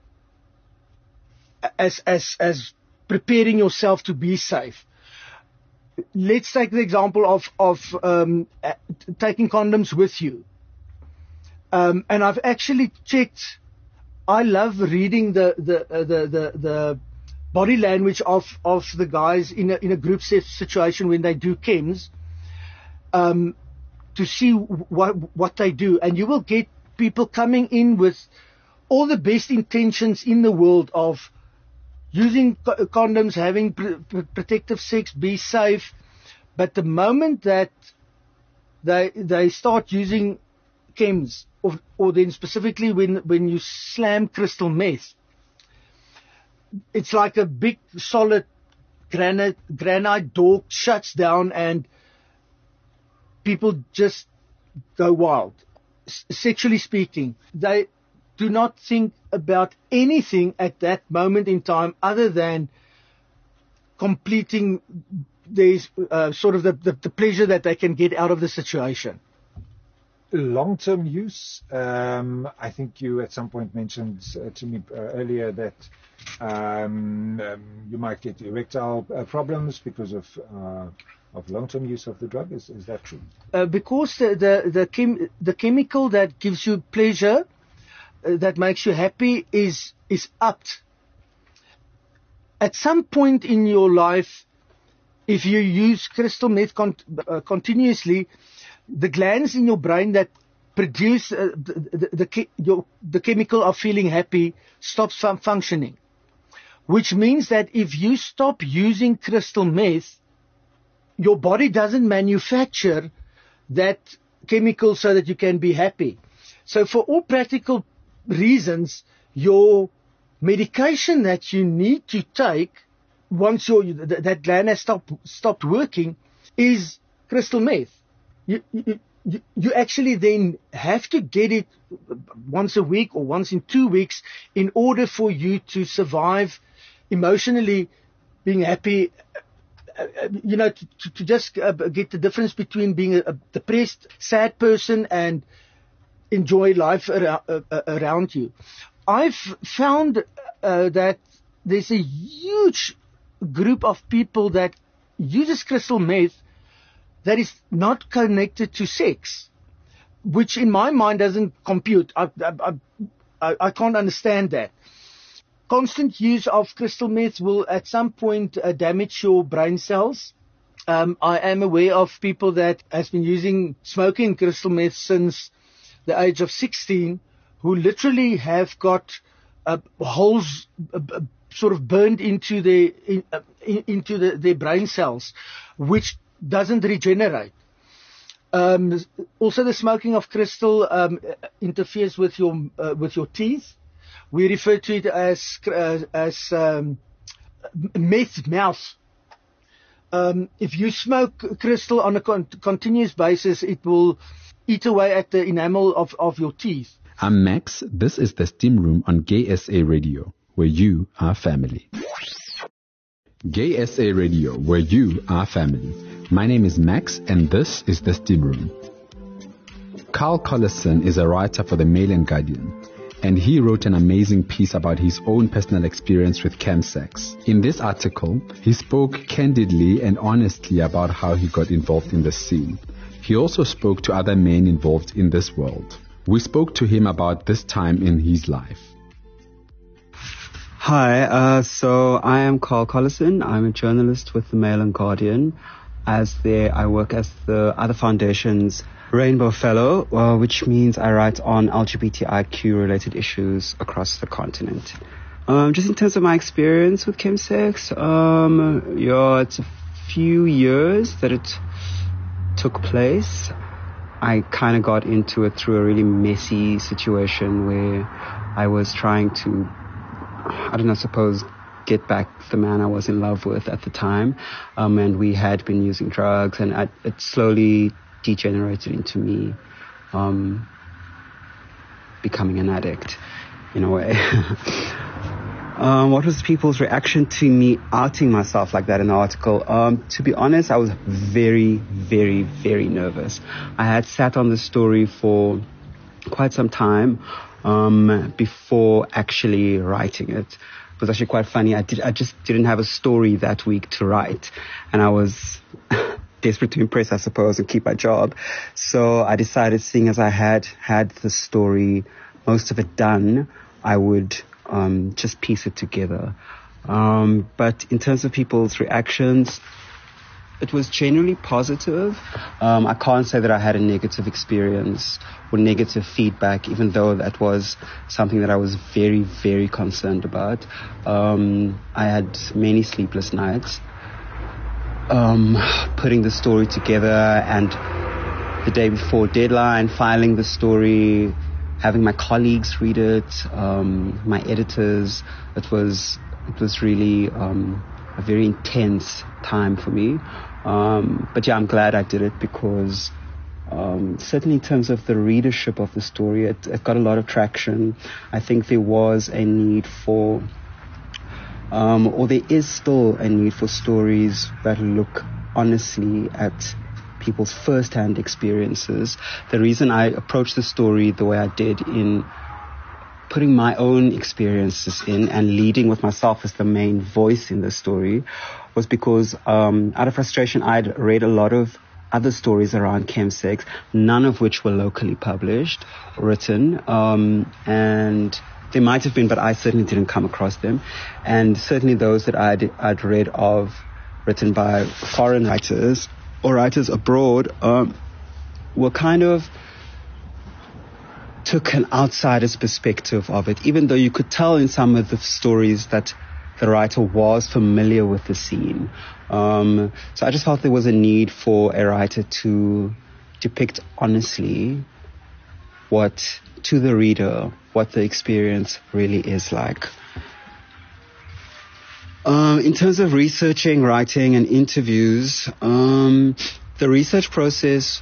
as as as preparing yourself to be safe. Let's take the example of of um, taking condoms with you. Um, and I've actually checked. I love reading the the uh, the, the the body language of of the guys in a in a group situation when they do chems, um, to see what what they do, and you will get people coming in with all the best intentions in the world of using co- condoms, having pr- pr- protective sex, be safe. But the moment that they they start using chems, or, or then specifically when, when you slam crystal meth, it's like a big solid granite, granite door shuts down and people just go wild. S- sexually speaking, they do not think about anything at that moment in time other than completing the uh, sort of the, the, the pleasure that they can get out of the situation. Long-term use, um, I think you at some point mentioned uh, to me uh, earlier that um, um, you might get erectile uh, problems because of uh, of long-term use of the drug. Is is that true? Uh, because the the the, chem- the chemical that gives you pleasure, that makes you happy, is is upped. At some point in your life, if you use crystal meth con- uh, continuously, the glands in your brain that produce uh, the, the, the, your, the chemical of feeling happy stops fun- functioning. Which means that if you stop using crystal meth, your body doesn't manufacture that chemical so that you can be happy. So for all practical reasons, your medication that you need to take once your that gland has stopped stopped working is crystal meth. You, you you you actually then have to get it once a week or once in two weeks in order for you to survive emotionally, being happy. Uh, you know, to, to, to just uh, get the difference between being a, a depressed, sad person and enjoy life around, uh, around you. I've found uh, that there's a huge group of people that uses crystal meth that is not connected to sex, which in my mind doesn't compute. I, I, I, I can't understand that. Constant use of crystal meth will at some point uh, damage your brain cells. Um, I am aware of people that has been using smoking crystal meth since the age of sixteen, who literally have got uh, holes uh, sort of burned into their in, uh, in, into the, their brain cells, which doesn't regenerate. Um, also, the smoking of crystal um, interferes with your uh, with your teeth. We refer to it as uh, as um, meth mouth. Um, if you smoke crystal on a con- continuous basis, it will eat away at the enamel of, of your teeth. I'm Max. This is the Steam Room on Gay S A Radio, where you are family. Gay S A Radio, where you are family. My name is Max, and this is the Steam Room. Carl Collison is a writer for the Mail and Guardian, and he wrote an amazing piece about his own personal experience with chemsex. In this article, he spoke candidly and honestly about how he got involved in the scene. He also spoke to other men involved in this world. We spoke to him about this time in his life. Hi, uh, so I am Carl Collison. I'm a journalist with the Mail and Guardian. As there, I work as the other foundation's Rainbow Fellow, well, which means I write on L G B T I Q related issues across the continent. Um, just in terms of my experience with chemsex, um, yeah, it's a few years that it took place. I kind of got into it through a really messy situation where I was trying to, I don't know, suppose, get back the man I was in love with at the time. Um, and we had been using drugs, and I, it slowly degenerated into me um, becoming an addict, in a way. um, what was people's reaction to me outing myself like that in the article? Um, to be honest, I was very, very, very nervous. I had sat on the story for quite some time um, before actually writing it. It was actually quite funny. I did. I just didn't have a story that week to write, and I was desperate to impress, I suppose, and keep my job. So I decided, seeing as I had had the story, most of it done, I would um, just piece it together. Um, but in terms of people's reactions, it was generally positive. Um, I can't say that I had a negative experience or negative feedback, even though that was something that I was very, very concerned about. Um, I had many sleepless nights. Um, putting the story together, and the day before deadline, filing the story, having my colleagues read it, um, my editors. It was it was really um, a very intense time for me. Um, but yeah, I'm glad I did it because um, certainly in terms of the readership of the story, it, it got a lot of traction. I think there was a need for Um, or there is still a need for stories that look honestly at people's first-hand experiences. The reason I approached the story the way I did, in putting my own experiences in and leading with myself as the main voice in the story, was because um, out of frustration, I'd read a lot of other stories around chemsex, none of which were locally published, written, um, and there might have been, but I certainly didn't come across them. And certainly those that I'd, I'd read of, written by foreign writers or writers abroad, um, were kind of took an outsider's perspective of it, even though you could tell in some of the stories that the writer was familiar with the scene. Um, so I just felt there was a need for a writer to depict honestly what, to the reader, what the experience really is like. Um, in terms of researching, writing, and interviews, um, the research process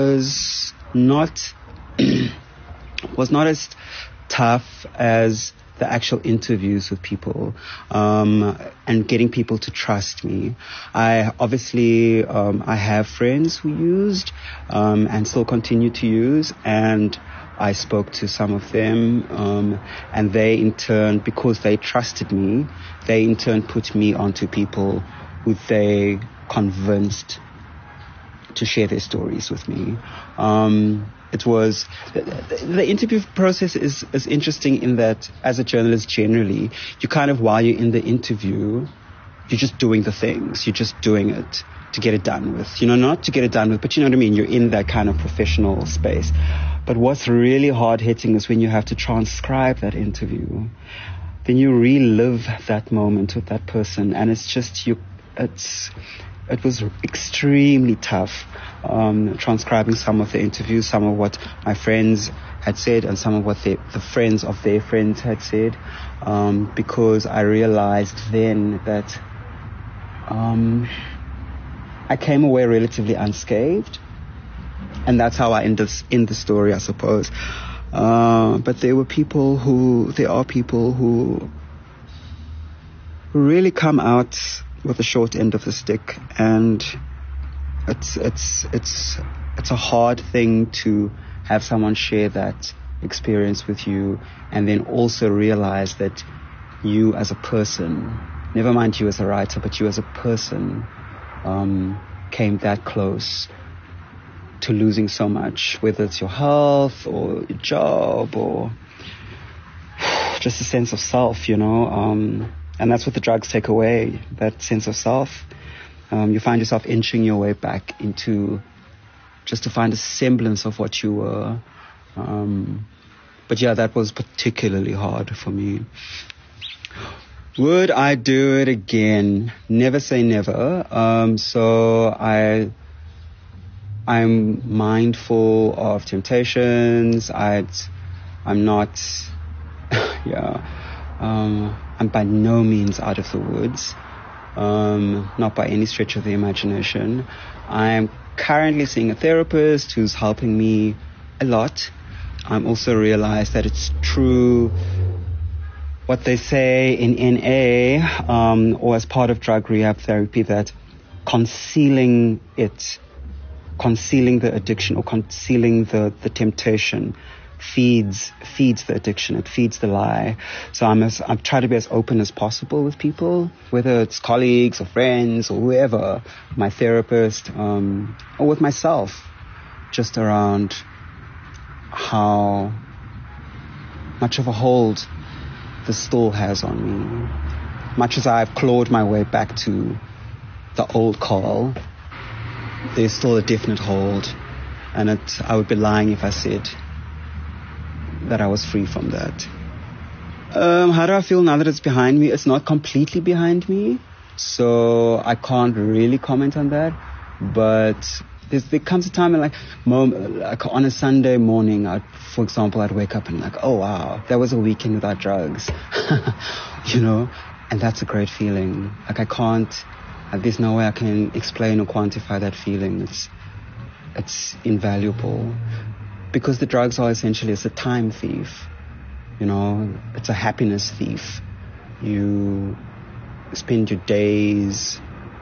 was not was not as tough as the actual interviews with people, um, and getting people to trust me. I obviously, um, I have friends who used, um, and still continue to use, and I spoke to some of them, um, and they in turn, because they trusted me, they in turn put me onto people who they convinced to share their stories with me. Um, it was, the, the interview process is, is interesting in that as a journalist generally, you kind of, while you're in the interview, you're just doing the things, you're just doing it to get it done with. You know, not to get it done with, but you know what I mean? You're in that kind of professional space. But what's really hard hitting is when you have to transcribe that interview. Then you relive that moment with that person, and it's just, you, it's, it was extremely tough, um, transcribing some of the interviews, some of what my friends had said, and some of what they, the friends of their friends had said, um, because I realized then that, um, I came away relatively unscathed. And that's how I end, this, end the story, I suppose. Uh, but there were people who, there are people who, who really come out with the short end of the stick. And it's, it's, it's, it's a hard thing to have someone share that experience with you and then also realize that you as a person, never mind you as a writer, but you as a person, um, came that close to losing so much, whether it's your health or your job or just a sense of self, you know. Um, and that's what the drugs take away, that sense of self. Um, you find yourself inching your way back into just to find a semblance of what you were. Um, but yeah, that was particularly hard for me. Would I do it again? Never say never. Um, so I... I'm mindful of temptations. I'd, I'm not, yeah, um, I'm by no means out of the woods, um, not by any stretch of the imagination. I'm currently seeing a therapist who's helping me a lot. I'm also realized that it's true what they say in N A, um, or as part of drug rehab therapy, that concealing it concealing the addiction or concealing the, the temptation feeds feeds the addiction. It feeds the lie. So I'm as, I'm trying to be as open as possible with people, whether it's colleagues or friends or whoever, my therapist, um, or with myself, just around how much of a hold this still has on me. Much as I've clawed my way back to the old Carl, there's still a definite hold, and it, I would be lying if I said that I was free from that. Um, how do I feel now that it's behind me? It's not completely behind me, so I can't really comment on that. But there's, there comes a time when, like, mom, like on a Sunday morning, I'd, for example, I'd wake up and like, oh wow, that was a weekend without drugs, you know, and that's a great feeling. Like I can't. There's no way I can explain or quantify that feeling. It's it's invaluable because the drugs are essentially it's a time thief. You know, it's a happiness thief. You spend your days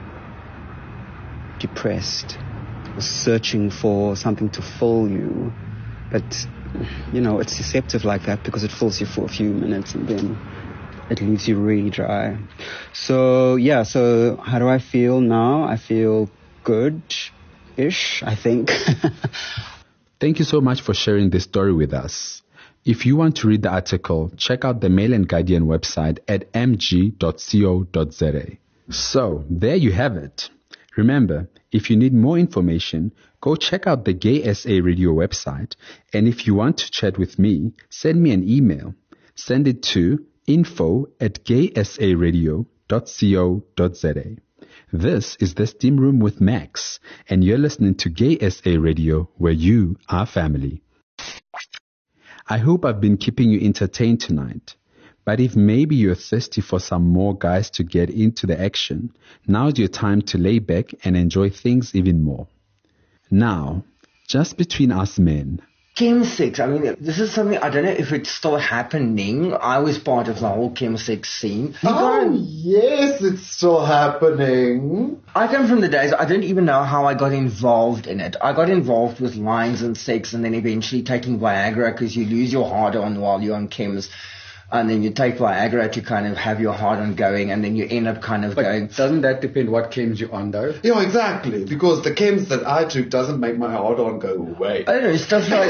depressed, searching for something to fill you, but you know it's deceptive like that because it fills you for a few minutes and then it leaves you really dry. So, yeah, so how do I feel now? I feel good-ish, I think. Thank you so much for sharing this story with us. If you want to read the article, check out the Mail and Guardian website at m g dot co dot z a. So, there you have it. Remember, if you need more information, go check out the Gay S A Radio website. And if you want to chat with me, send me an email. Send it to info at gay s a radio dot co dot z a. This is the Steam Room with Max, and you're listening to Gay S A Radio, where you are family. I hope I've been keeping you entertained tonight. But if maybe you're thirsty for some more guys to get into the action, now's your time to lay back and enjoy things even more. Now, just between us men, chemsex, I mean, this is something, I don't know if it's still happening. I was part of the whole chemsex scene. You Oh, can't- yes, it's still happening. I come from the days, I don't even know how I got involved in it. I got involved with lines and sex and then eventually taking Viagra because you lose your hard-on while you're on chems. And then you take Viagra to kind of have your hard-on going and then you end up kind of But going... doesn't that depend what chems you're on though? Yeah, exactly. Because the chems that I took doesn't make my hard-on go away. I don't know, stuff like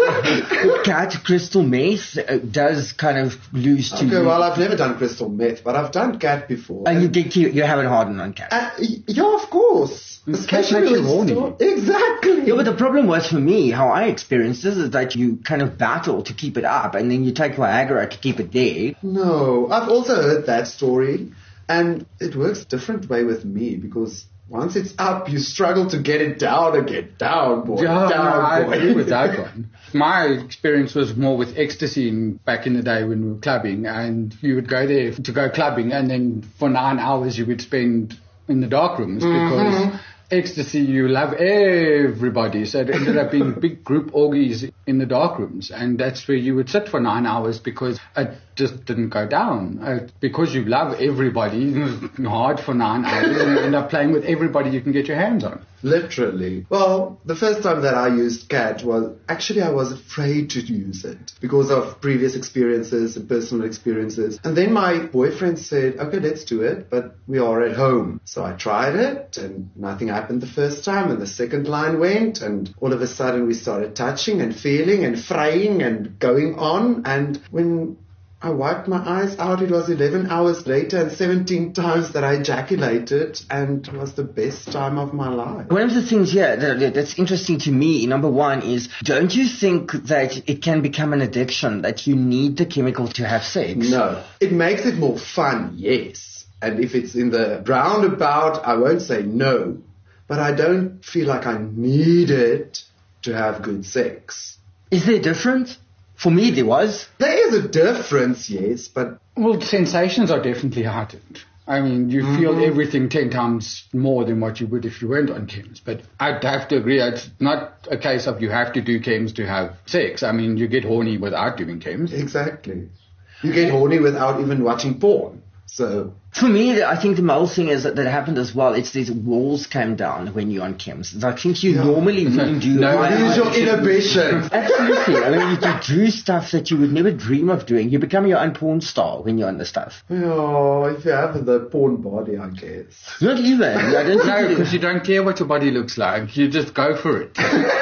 uh, cat crystal meth uh, does kind of lose to Okay, you. well, I've never done crystal meth, but I've done cat before. And you get you, you haven't hardened on cat. Uh, y- yeah, of course. Especially makes you with horny. sto- Exactly. Yeah, but the problem was for me, how I experienced this is that you kind of battle to keep it up and then you take Viagra to keep it there. No, I've also heard that story, and it works a different way with me because once it's up, you struggle to get it down again. Down, boy. Yeah, down, no, I boy. agree with that one. My experience was more with ecstasy in, back in the day when we were clubbing, and you would go there to go clubbing, and then for nine hours you would spend in the dark rooms because Mhm. ecstasy, you love everybody. So it ended up being big group orgies in the dark rooms, and that's where you would sit for nine hours because it just didn't go down. Uh, because you love everybody, hard for nine hours, and you end up playing with everybody you can get your hands on. Literally. Well, the first time that I used cat was, actually I was afraid to use it because of previous experiences and personal experiences. And then my boyfriend said, okay, let's do it, but we are at home. So I tried it and nothing happened the first time, and the second line went, and all of a sudden we started touching and feeling and fraying and going on. And when I wiped my eyes out, it was eleven hours later and seventeen times that I ejaculated, and it was the best time of my life. One of the things here that, that's interesting to me, number one, is don't you think that it can become an addiction, that you need the chemical to have sex? No. It makes it more fun, yes. And if it's in the roundabout, I won't say no. But I don't feel like I need it to have good sex. Is there a difference? For me, there was. There is a difference, yes, but... Well, sensations are definitely heightened. I mean, you feel Mhm. everything ten times more than what you would if you weren't on chems. But I'd have to agree, it's not a case of you have to do chems to have sex. I mean, you get horny without doing chems. Exactly. You get horny without even watching porn. So... For me, I think the whole thing is that, that happened as well. It's these walls came down when you're on chems. I think you normally wouldn't do. No, I- lose I- your inhibitions. Absolutely. I mean, you can do stuff that you would never dream of doing. You become your own porn star when you're on the stuff. Oh, if you have the porn body, I guess. Not even. I don't think No, you- because you don't care what your body looks like. You just go for it.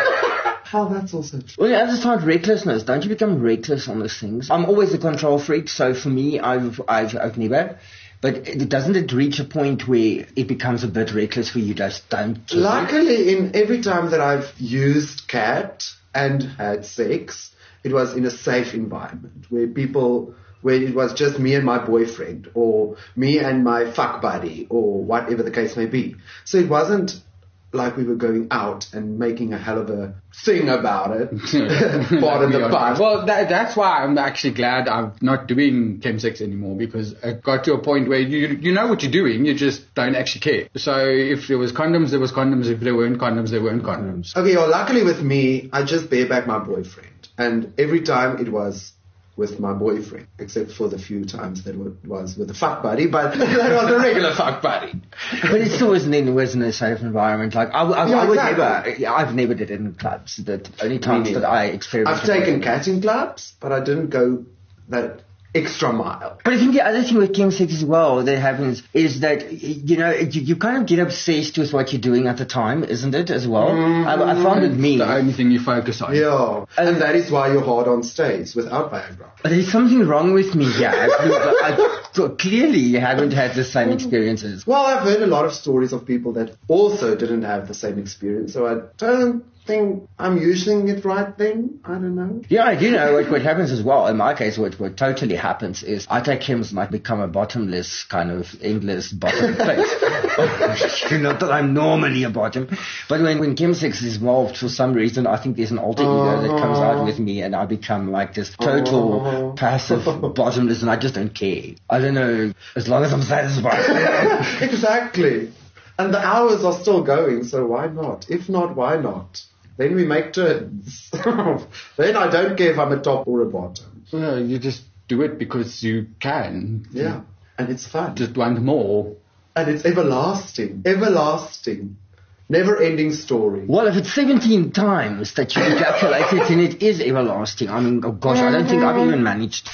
Oh, that's also true. Well, the other side, recklessness. Don't you become reckless on these things? I'm always a control freak, so for me, I've, I've, I've never. But it, doesn't it reach a point where it becomes a bit reckless where you just don't care? Luckily, in every time that I've used cat and had sex, it was in a safe environment where people, where it was just me and my boyfriend, or me and my fuck buddy, or whatever the case may be. So it wasn't like we were going out and making a hell of a thing about it. Pardon the pun. Well, that, that's why I'm actually glad I'm not doing chemsex anymore, because it got to a point where you you know what you're doing, you just don't actually care. So if there was condoms, there was condoms. If there weren't condoms, there weren't condoms. Okay, well, luckily with me, I just bareback my boyfriend. And every time it was with my boyfriend, except for the few times that it was with a fuck buddy, but that was a regular fuck buddy. But it still wasn't in, wasn't a safe environment. Like, I, I, Yeah, I would exactly. never, I've never did it in clubs. The only times neither. that I experimented. I've taken with- cat in clubs, but I didn't go that extra mile. But I think the other thing with chemsex as well that happens is that, you know, you, you kind of get obsessed with what you're doing at the time, isn't it, as well? I, I found with me. The only thing you focus on. Yeah, and that is why your hard on stays without Viagra. There's something wrong with me here. I, I clearly haven't had the same experiences. Well, I've heard a lot of stories of people that also didn't have the same experience, so I don't think I'm using it right then. I don't know. Yeah, I do know what, what happens as well. In my case, what, what totally happens is I take chems and I become a bottomless, kind of endless bottom place. Not that I'm normally a bottom. But when, when chemsex is involved, for some reason, I think there's an alter ego that comes out with me and I become like this total Uh-huh. passive bottomless and I just don't care. I don't know, as long as I'm satisfied. Exactly. And the hours are still going, so why not? If not, why not? Then we make turns. Then I don't care if I'm a top or a bottom. Well, you just do it because you can. Yeah, and it's fun. Just want more. And it's everlasting. Everlasting. Never-ending story. Well, if it's seventeen times that you calculate it, then it is everlasting. I mean, oh gosh, I don't think I've even managed.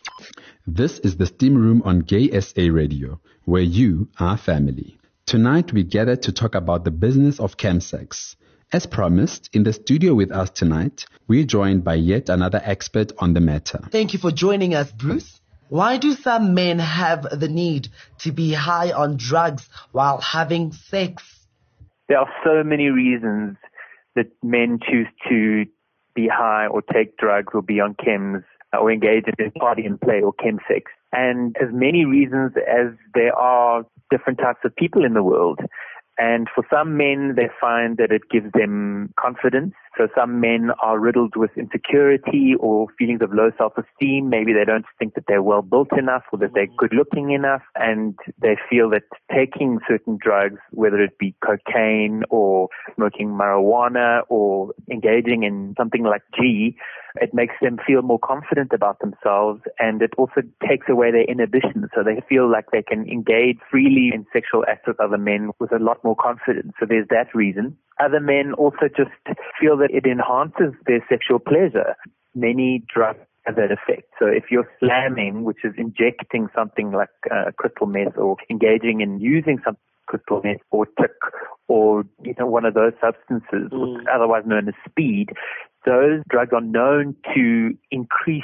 This is the Steam Room on Gay S A Radio, where you are family. Tonight we gather to talk about the business of chemsex. As promised, in the studio with us tonight, we're joined by yet another expert on the matter. Thank you for joining us, Bruce. Why do some men have the need to be high on drugs while having sex? There are so many reasons that men choose to be high or take drugs or be on chems or engage in party and play or chemsex. And as many reasons as there are different types of people in the world. And for some men, they find that it gives them confidence. So some men are riddled with insecurity or feelings of low self-esteem. Maybe they don't think that they're well built enough or that they're good looking enough. And they feel that taking certain drugs, whether it be cocaine or smoking marijuana or engaging in something like G, it makes them feel more confident about themselves, and it also takes away their inhibitions. So they feel like they can engage freely in sexual acts with other men with a lot more confidence. So there's that reason. Other men also just feel that it enhances their sexual pleasure. Many drugs have that effect. So if you're slamming, which is injecting something like uh, crystal meth or engaging in using some crystal meth or tick or you know one of those substances, mm. otherwise known as speed, those drugs are known to increase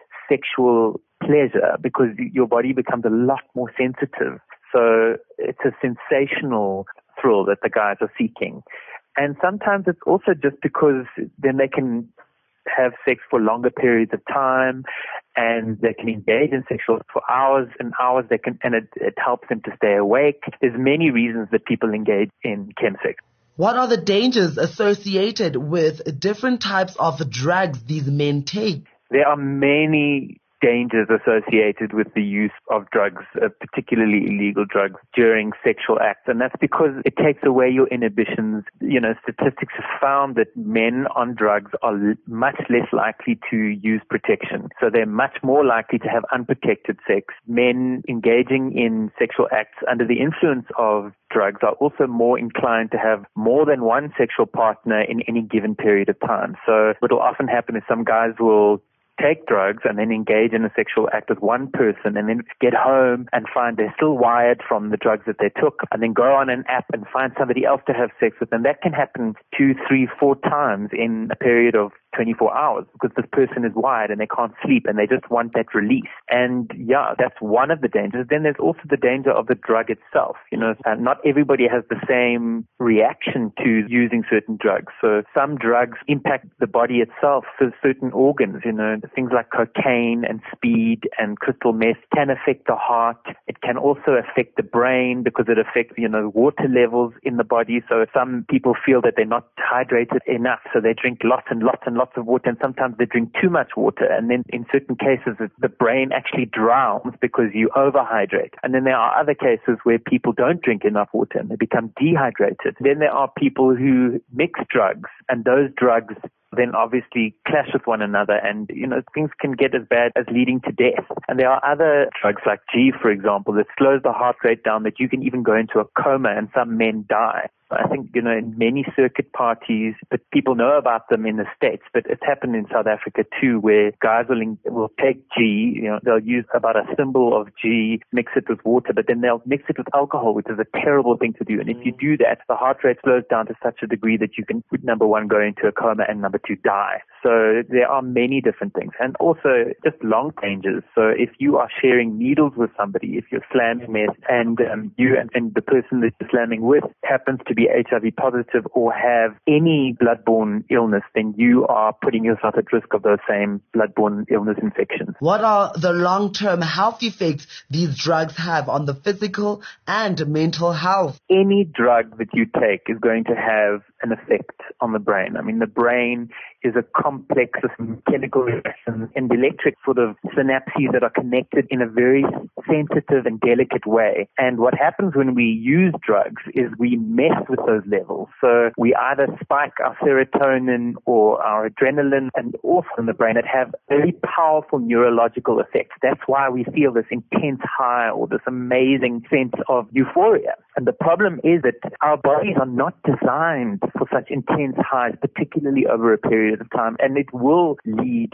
sexual pleasure because your body becomes a lot more sensitive. So it's a sensational thrill that the guys are seeking. And sometimes it's also just because then they can have sex for longer periods of time and they can engage in sexual for hours and hours. They can, and it, it helps them to stay awake. There's many reasons that people engage in chemsex. What are the dangers associated with different types of drugs these men take? There are many dangers associated with the use of drugs, uh, particularly illegal drugs, during sexual acts. And that's because it takes away your inhibitions. You know, statistics have found that men on drugs are l- much less likely to use protection. So they're much more likely to have unprotected sex. Men engaging in sexual acts under the influence of drugs are also more inclined to have more than one sexual partner in any given period of time. So what will often happen is some guys will take drugs and then engage in a sexual act with one person and then get home and find they're still wired from the drugs that they took and then go on an app and find somebody else to have sex with. And that can happen two, three, four times in a period of twenty-four hours because this person is wired and they can't sleep and they just want that release. And yeah, that's one of the dangers. Then there's also the danger of the drug itself. You know, uh, not everybody has the same reaction to using certain drugs. So some drugs impact the body itself for certain organs, you know, things like cocaine and speed and crystal meth can affect the heart. It can also affect the brain because it affects, you know, water levels in the body. So some people feel that they're not hydrated enough, so they drink lots and lots and lots of water, and sometimes they drink too much water. And then in certain cases, the brain actually drowns because you overhydrate. And then there are other cases where people don't drink enough water and they become dehydrated. Then there are people who mix drugs, and those drugs then obviously clash with one another, and you know things can get as bad as leading to death. And there are other drugs like G, for example, that slows the heart rate down, that you can even go into a coma and some men die. I think, you know, in many circuit parties, but people know about them in the States, but it's happened in South Africa too, where guys will, in, will take G, you know, they'll use about a thimble of G, mix it with water, but then they'll mix it with alcohol, which is a terrible thing to do. And if you do that, the heart rate slows down to such a degree that you can, number one, go into a coma, and number two, die. So there are many different things. And also just long dangers. So if you are sharing needles with somebody, if you're slamming meth, and um, you and, and the person that you're slamming with happens to be H I V positive or have any bloodborne illness, then you are putting yourself at risk of those same bloodborne illness infections. What are the long-term health effects these drugs have on the physical and mental health? Any drug that you take is going to have an effect on the brain. I mean, the brain is a complex of chemical reactions and electric sort of synapses that are connected in a very sensitive and delicate way. And what happens when we use drugs is we mess with with those levels. So we either spike our serotonin or our adrenaline and also in the brain that have very powerful neurological effects. That's why we feel this intense high or this amazing sense of euphoria. And the problem is that our bodies are not designed for such intense highs, particularly over a period of time, and it will lead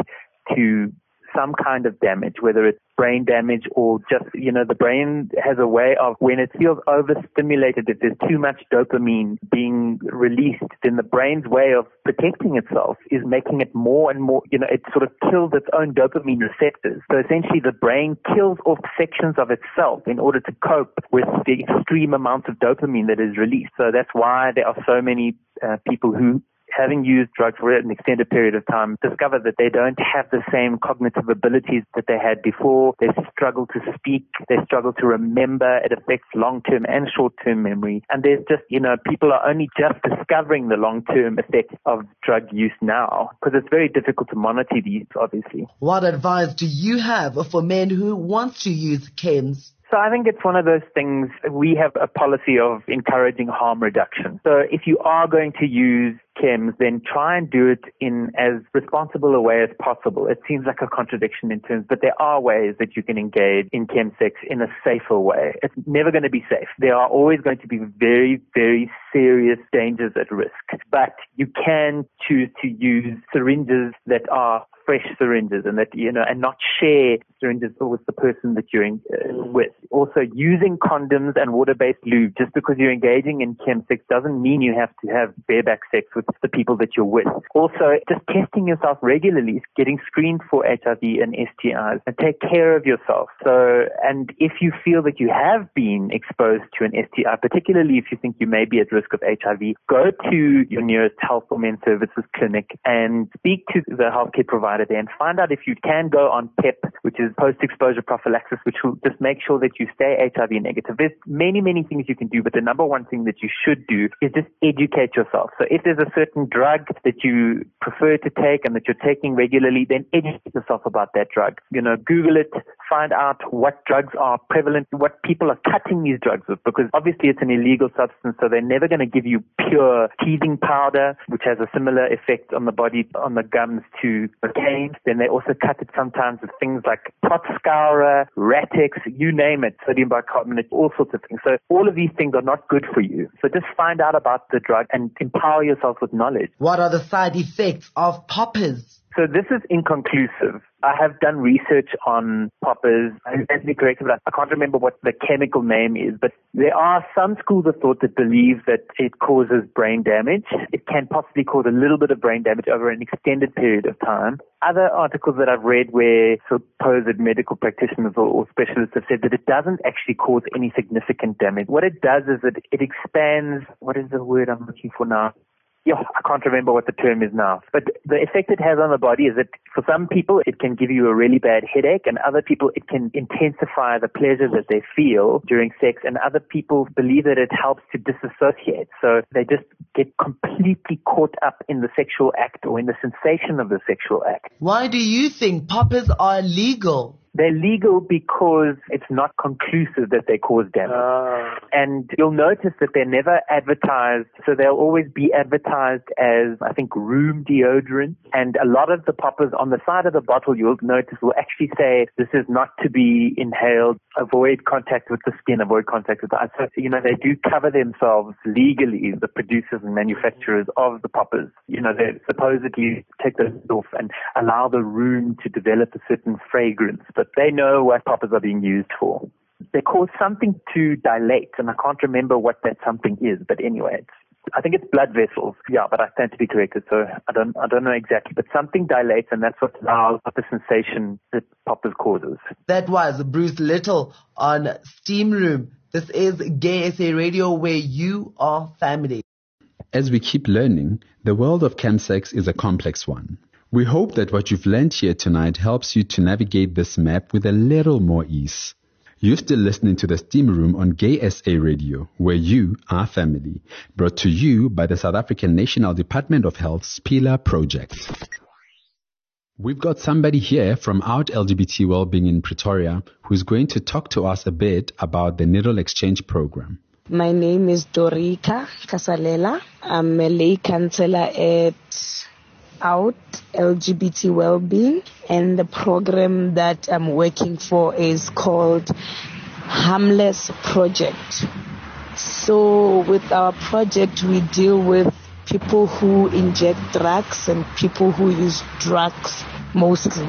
to some kind of damage, whether it's brain damage or just, you know, the brain has a way of, when it feels overstimulated, if there's too much dopamine being released, then the brain's way of protecting itself is making it more and more, you know, it sort of kills its own dopamine receptors. So essentially the brain kills off sections of itself in order to cope with the extreme amount of dopamine that is released. So that's why there are so many uh, people who, having used drugs for an extended period of time, discover that they don't have the same cognitive abilities that they had before. They struggle to speak. They struggle to remember. It affects long-term and short-term memory. And there's just, you know, people are only just discovering the long-term effects of drug use now because it's very difficult to monitor these, obviously. What advice do you have for men who want to use chems? So I think it's one of those things, we have a policy of encouraging harm reduction. So if you are going to use chems, then try and do it in as responsible a way as possible. It seems like a contradiction in terms, but there are ways that you can engage in chemsex in a safer way. It's never going to be safe. There are always going to be very, very serious dangers at risk. But you can choose to use syringes that are fresh syringes and that, you know, and not share syringes with the person that you're in, uh, with. Also, using condoms and water-based lube, just because you're engaging in chemsex doesn't mean you have to have bareback sex with the people that you're with. Also, just testing yourself regularly, getting screened for H I V and S T Is, and take care of yourself. So, and if you feel that you have been exposed to an S T I, particularly if you think you may be at risk of H I V, go to your nearest Health for Men Services clinic and speak to the healthcare provider there and find out if you can go on PEP, which is post-exposure prophylaxis, which will just make sure that you stay H I V negative. There's many, many things you can do, but the number one thing that you should do is just educate yourself. So if there's a certain drug that you prefer to take and that you're taking regularly, then educate yourself about that drug. You know, Google it, find out what drugs are prevalent, what people are cutting these drugs with, because obviously it's an illegal substance, so they're never going to give you pure teething powder, which has a similar effect on the body, on the gums to cocaine. Then they also cut it sometimes with things like pot scourer, Ratex, you name it, sodium bicarbonate, all sorts of things. So all of these things are not good for you. So just find out about the drug and empower yourself with knowledge. What are the side effects of poppers? So this is inconclusive. I have done research on poppers. I have to be corrected, but I can't remember what the chemical name is. But there are some schools of thought that believe that it causes brain damage. It can possibly cause a little bit of brain damage over an extended period of time. Other articles that I've read where supposed medical practitioners or, or specialists have said that it doesn't actually cause any significant damage. What it does is that it expands, what is the word I'm looking for now? Yeah, I can't remember what the term is now. But the effect it has on the body is that for some people it can give you a really bad headache, and other people it can intensify the pleasure that they feel during sex, and other people believe that it helps to disassociate. So they just get completely caught up in the sexual act or in the sensation of the sexual act. Why do you think poppers are legal? They're legal because it's not conclusive that they cause damage. Uh. And you'll notice that they're never advertised, so they'll always be advertised as, I think, room deodorant. And a lot of the poppers on the side of the bottle, you'll notice, will actually say, this is not to be inhaled, avoid contact with the skin, avoid contact with the eyes. So, you know, they do cover themselves legally, the producers and manufacturers of the poppers. You know, they supposedly take those off and allow the room to develop a certain fragrance. But they know what poppers are being used for. They cause something to dilate, and I can't remember what that something is, but anyway, it's, I think it's blood vessels. Yeah, but I stand to be corrected, so I don't I don't know exactly. But something dilates, and that's what allows the sensation that poppers causes. That was Bruce Little on Steam Room. This is Gay S A Radio, where you are family. As we keep learning, the world of chemsex is a complex one. We hope that what you've learned here tonight helps you to navigate this map with a little more ease. You're still listening to the Steam Room on Gay S A Radio, where you are family, brought to you by the South African National Department of Health's PILA project. We've got somebody here from Out L G B T Wellbeing in Pretoria who's going to talk to us a bit about the Needle Exchange program. My name is Dorika Casalela. I'm a lay counselor at Out L G B T Wellbeing, and the program that I'm working for is called Harmless Project. So with our project, we deal with people who inject drugs and people who use drugs mostly.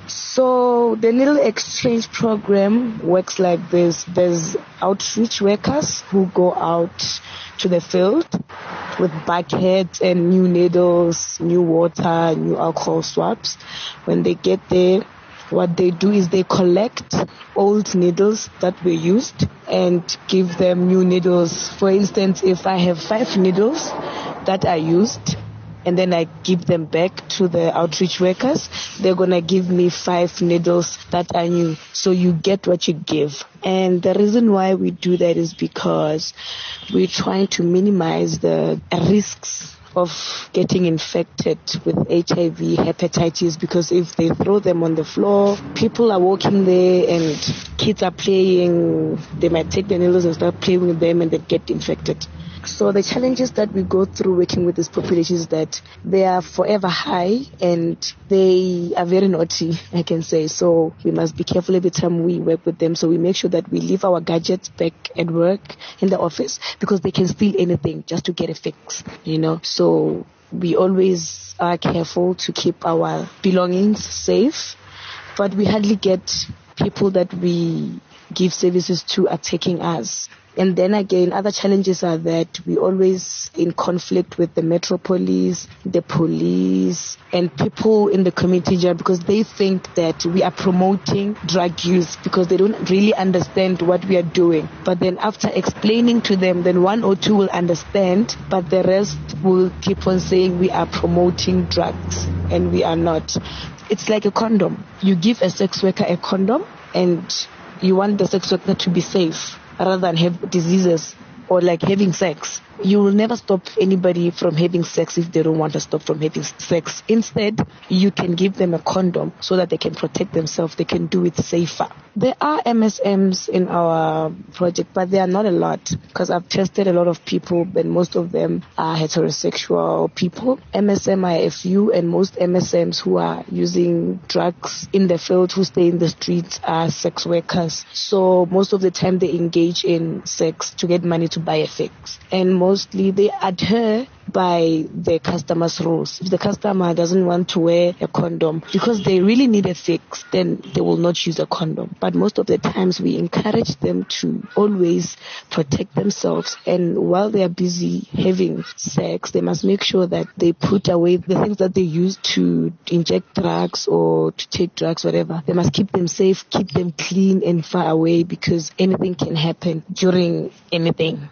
So the Needle Exchange program works like this. There's outreach workers who go out to the field with buckets and new needles, new water, new alcohol swabs. When they get there, what they do is they collect old needles that were used and give them new needles. For instance, if I have five needles that are used, and then I give them back to the outreach workers, they're going to give me five needles that are new. So you get what you give. And the reason why we do that is because we're trying to minimize the risks of getting infected with H I V, hepatitis, because if they throw them on the floor, people are walking there and kids are playing, they might take the needles and start playing with them and they get infected. So the challenges that we go through working with this population is that they are forever high and they are very naughty, I can say. So we must be careful every time we work with them. So we make sure that we leave our gadgets back at work in the office because they can steal anything just to get a fix, you know. So we always are careful to keep our belongings safe, but we hardly get people that we give services to are taking us. And then again, other challenges are that we always in conflict with the Metro Police, the police, and people in the community because they think that we are promoting drug use because they don't really understand what we are doing. But then after explaining to them, then one or two will understand, but the rest will keep on saying we are promoting drugs, and we are not. It's like a condom. You give a sex worker a condom, and you want the sex worker to be safe, rather than have diseases or like having sex. You will never stop anybody from having sex if they don't want to stop from having sex. Instead, you can give them a condom so that they can protect themselves. They can do it safer. There are M S Ms in our project, but they are not a lot because I've tested a lot of people, and most of them are heterosexual people. M S M are a few, and most M S Ms who are using drugs in the field, who stay in the streets, are sex workers. So most of the time they engage in sex to get money to buy a fix. And mostly they adhere by the customer's rules. If the customer doesn't want to wear a condom because they really need a fix, then they will not use a condom. But most of the times we encourage them to always protect themselves, and while they are busy having sex, they must make sure that they put away the things that they use to inject drugs or to take drugs, whatever. They must keep them safe, keep them clean and far away because anything can happen during anything.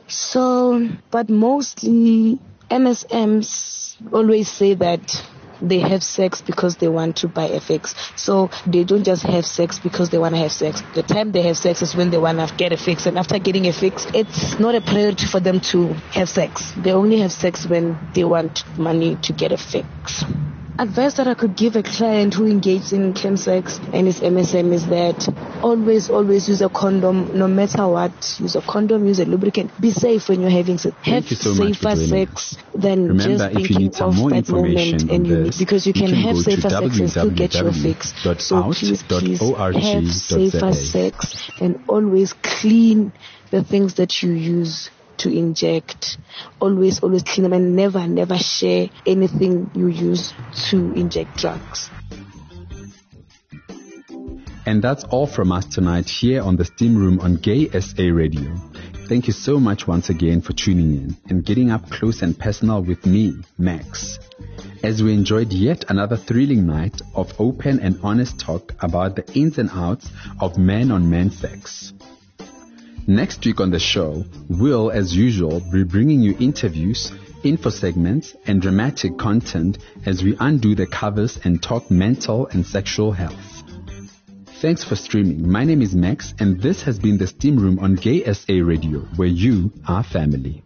So, but mostly M S Ms always say that they have sex because they want to buy a fix. So they don't just have sex because they want to have sex. The time they have sex is when they want to get a fix. And after getting a fix, it's not a priority for them to have sex. They only have sex when they want money to get a fix. Advice that I could give a client who engages in chemsex and is M S M is that always, always use a condom, no matter what. Use a condom, use a lubricant. Be safe when you're having sex. Have so safer sex than Remember, just if you thinking need some of more that moment. information And on you, this, because you can, you can have go safer to sex and still get your fix. So out please, dot please org have dot safer z a. sex and always clean the things that you use to inject. Always, always clean them and never, never share anything you use to inject drugs. And that's all from us tonight here on the Steam Room on Gay S A Radio. Thank you so much once again for tuning in and getting up close and personal with me, Max, as we enjoyed yet another thrilling night of open and honest talk about the ins and outs of man-on-man sex. Next week on the show, we'll, as usual, be bringing you interviews, info segments, and dramatic content as we undo the covers and talk mental and sexual health. Thanks for streaming. My name is Max, and this has been the Steam Room on Gay S A Radio, where you are family.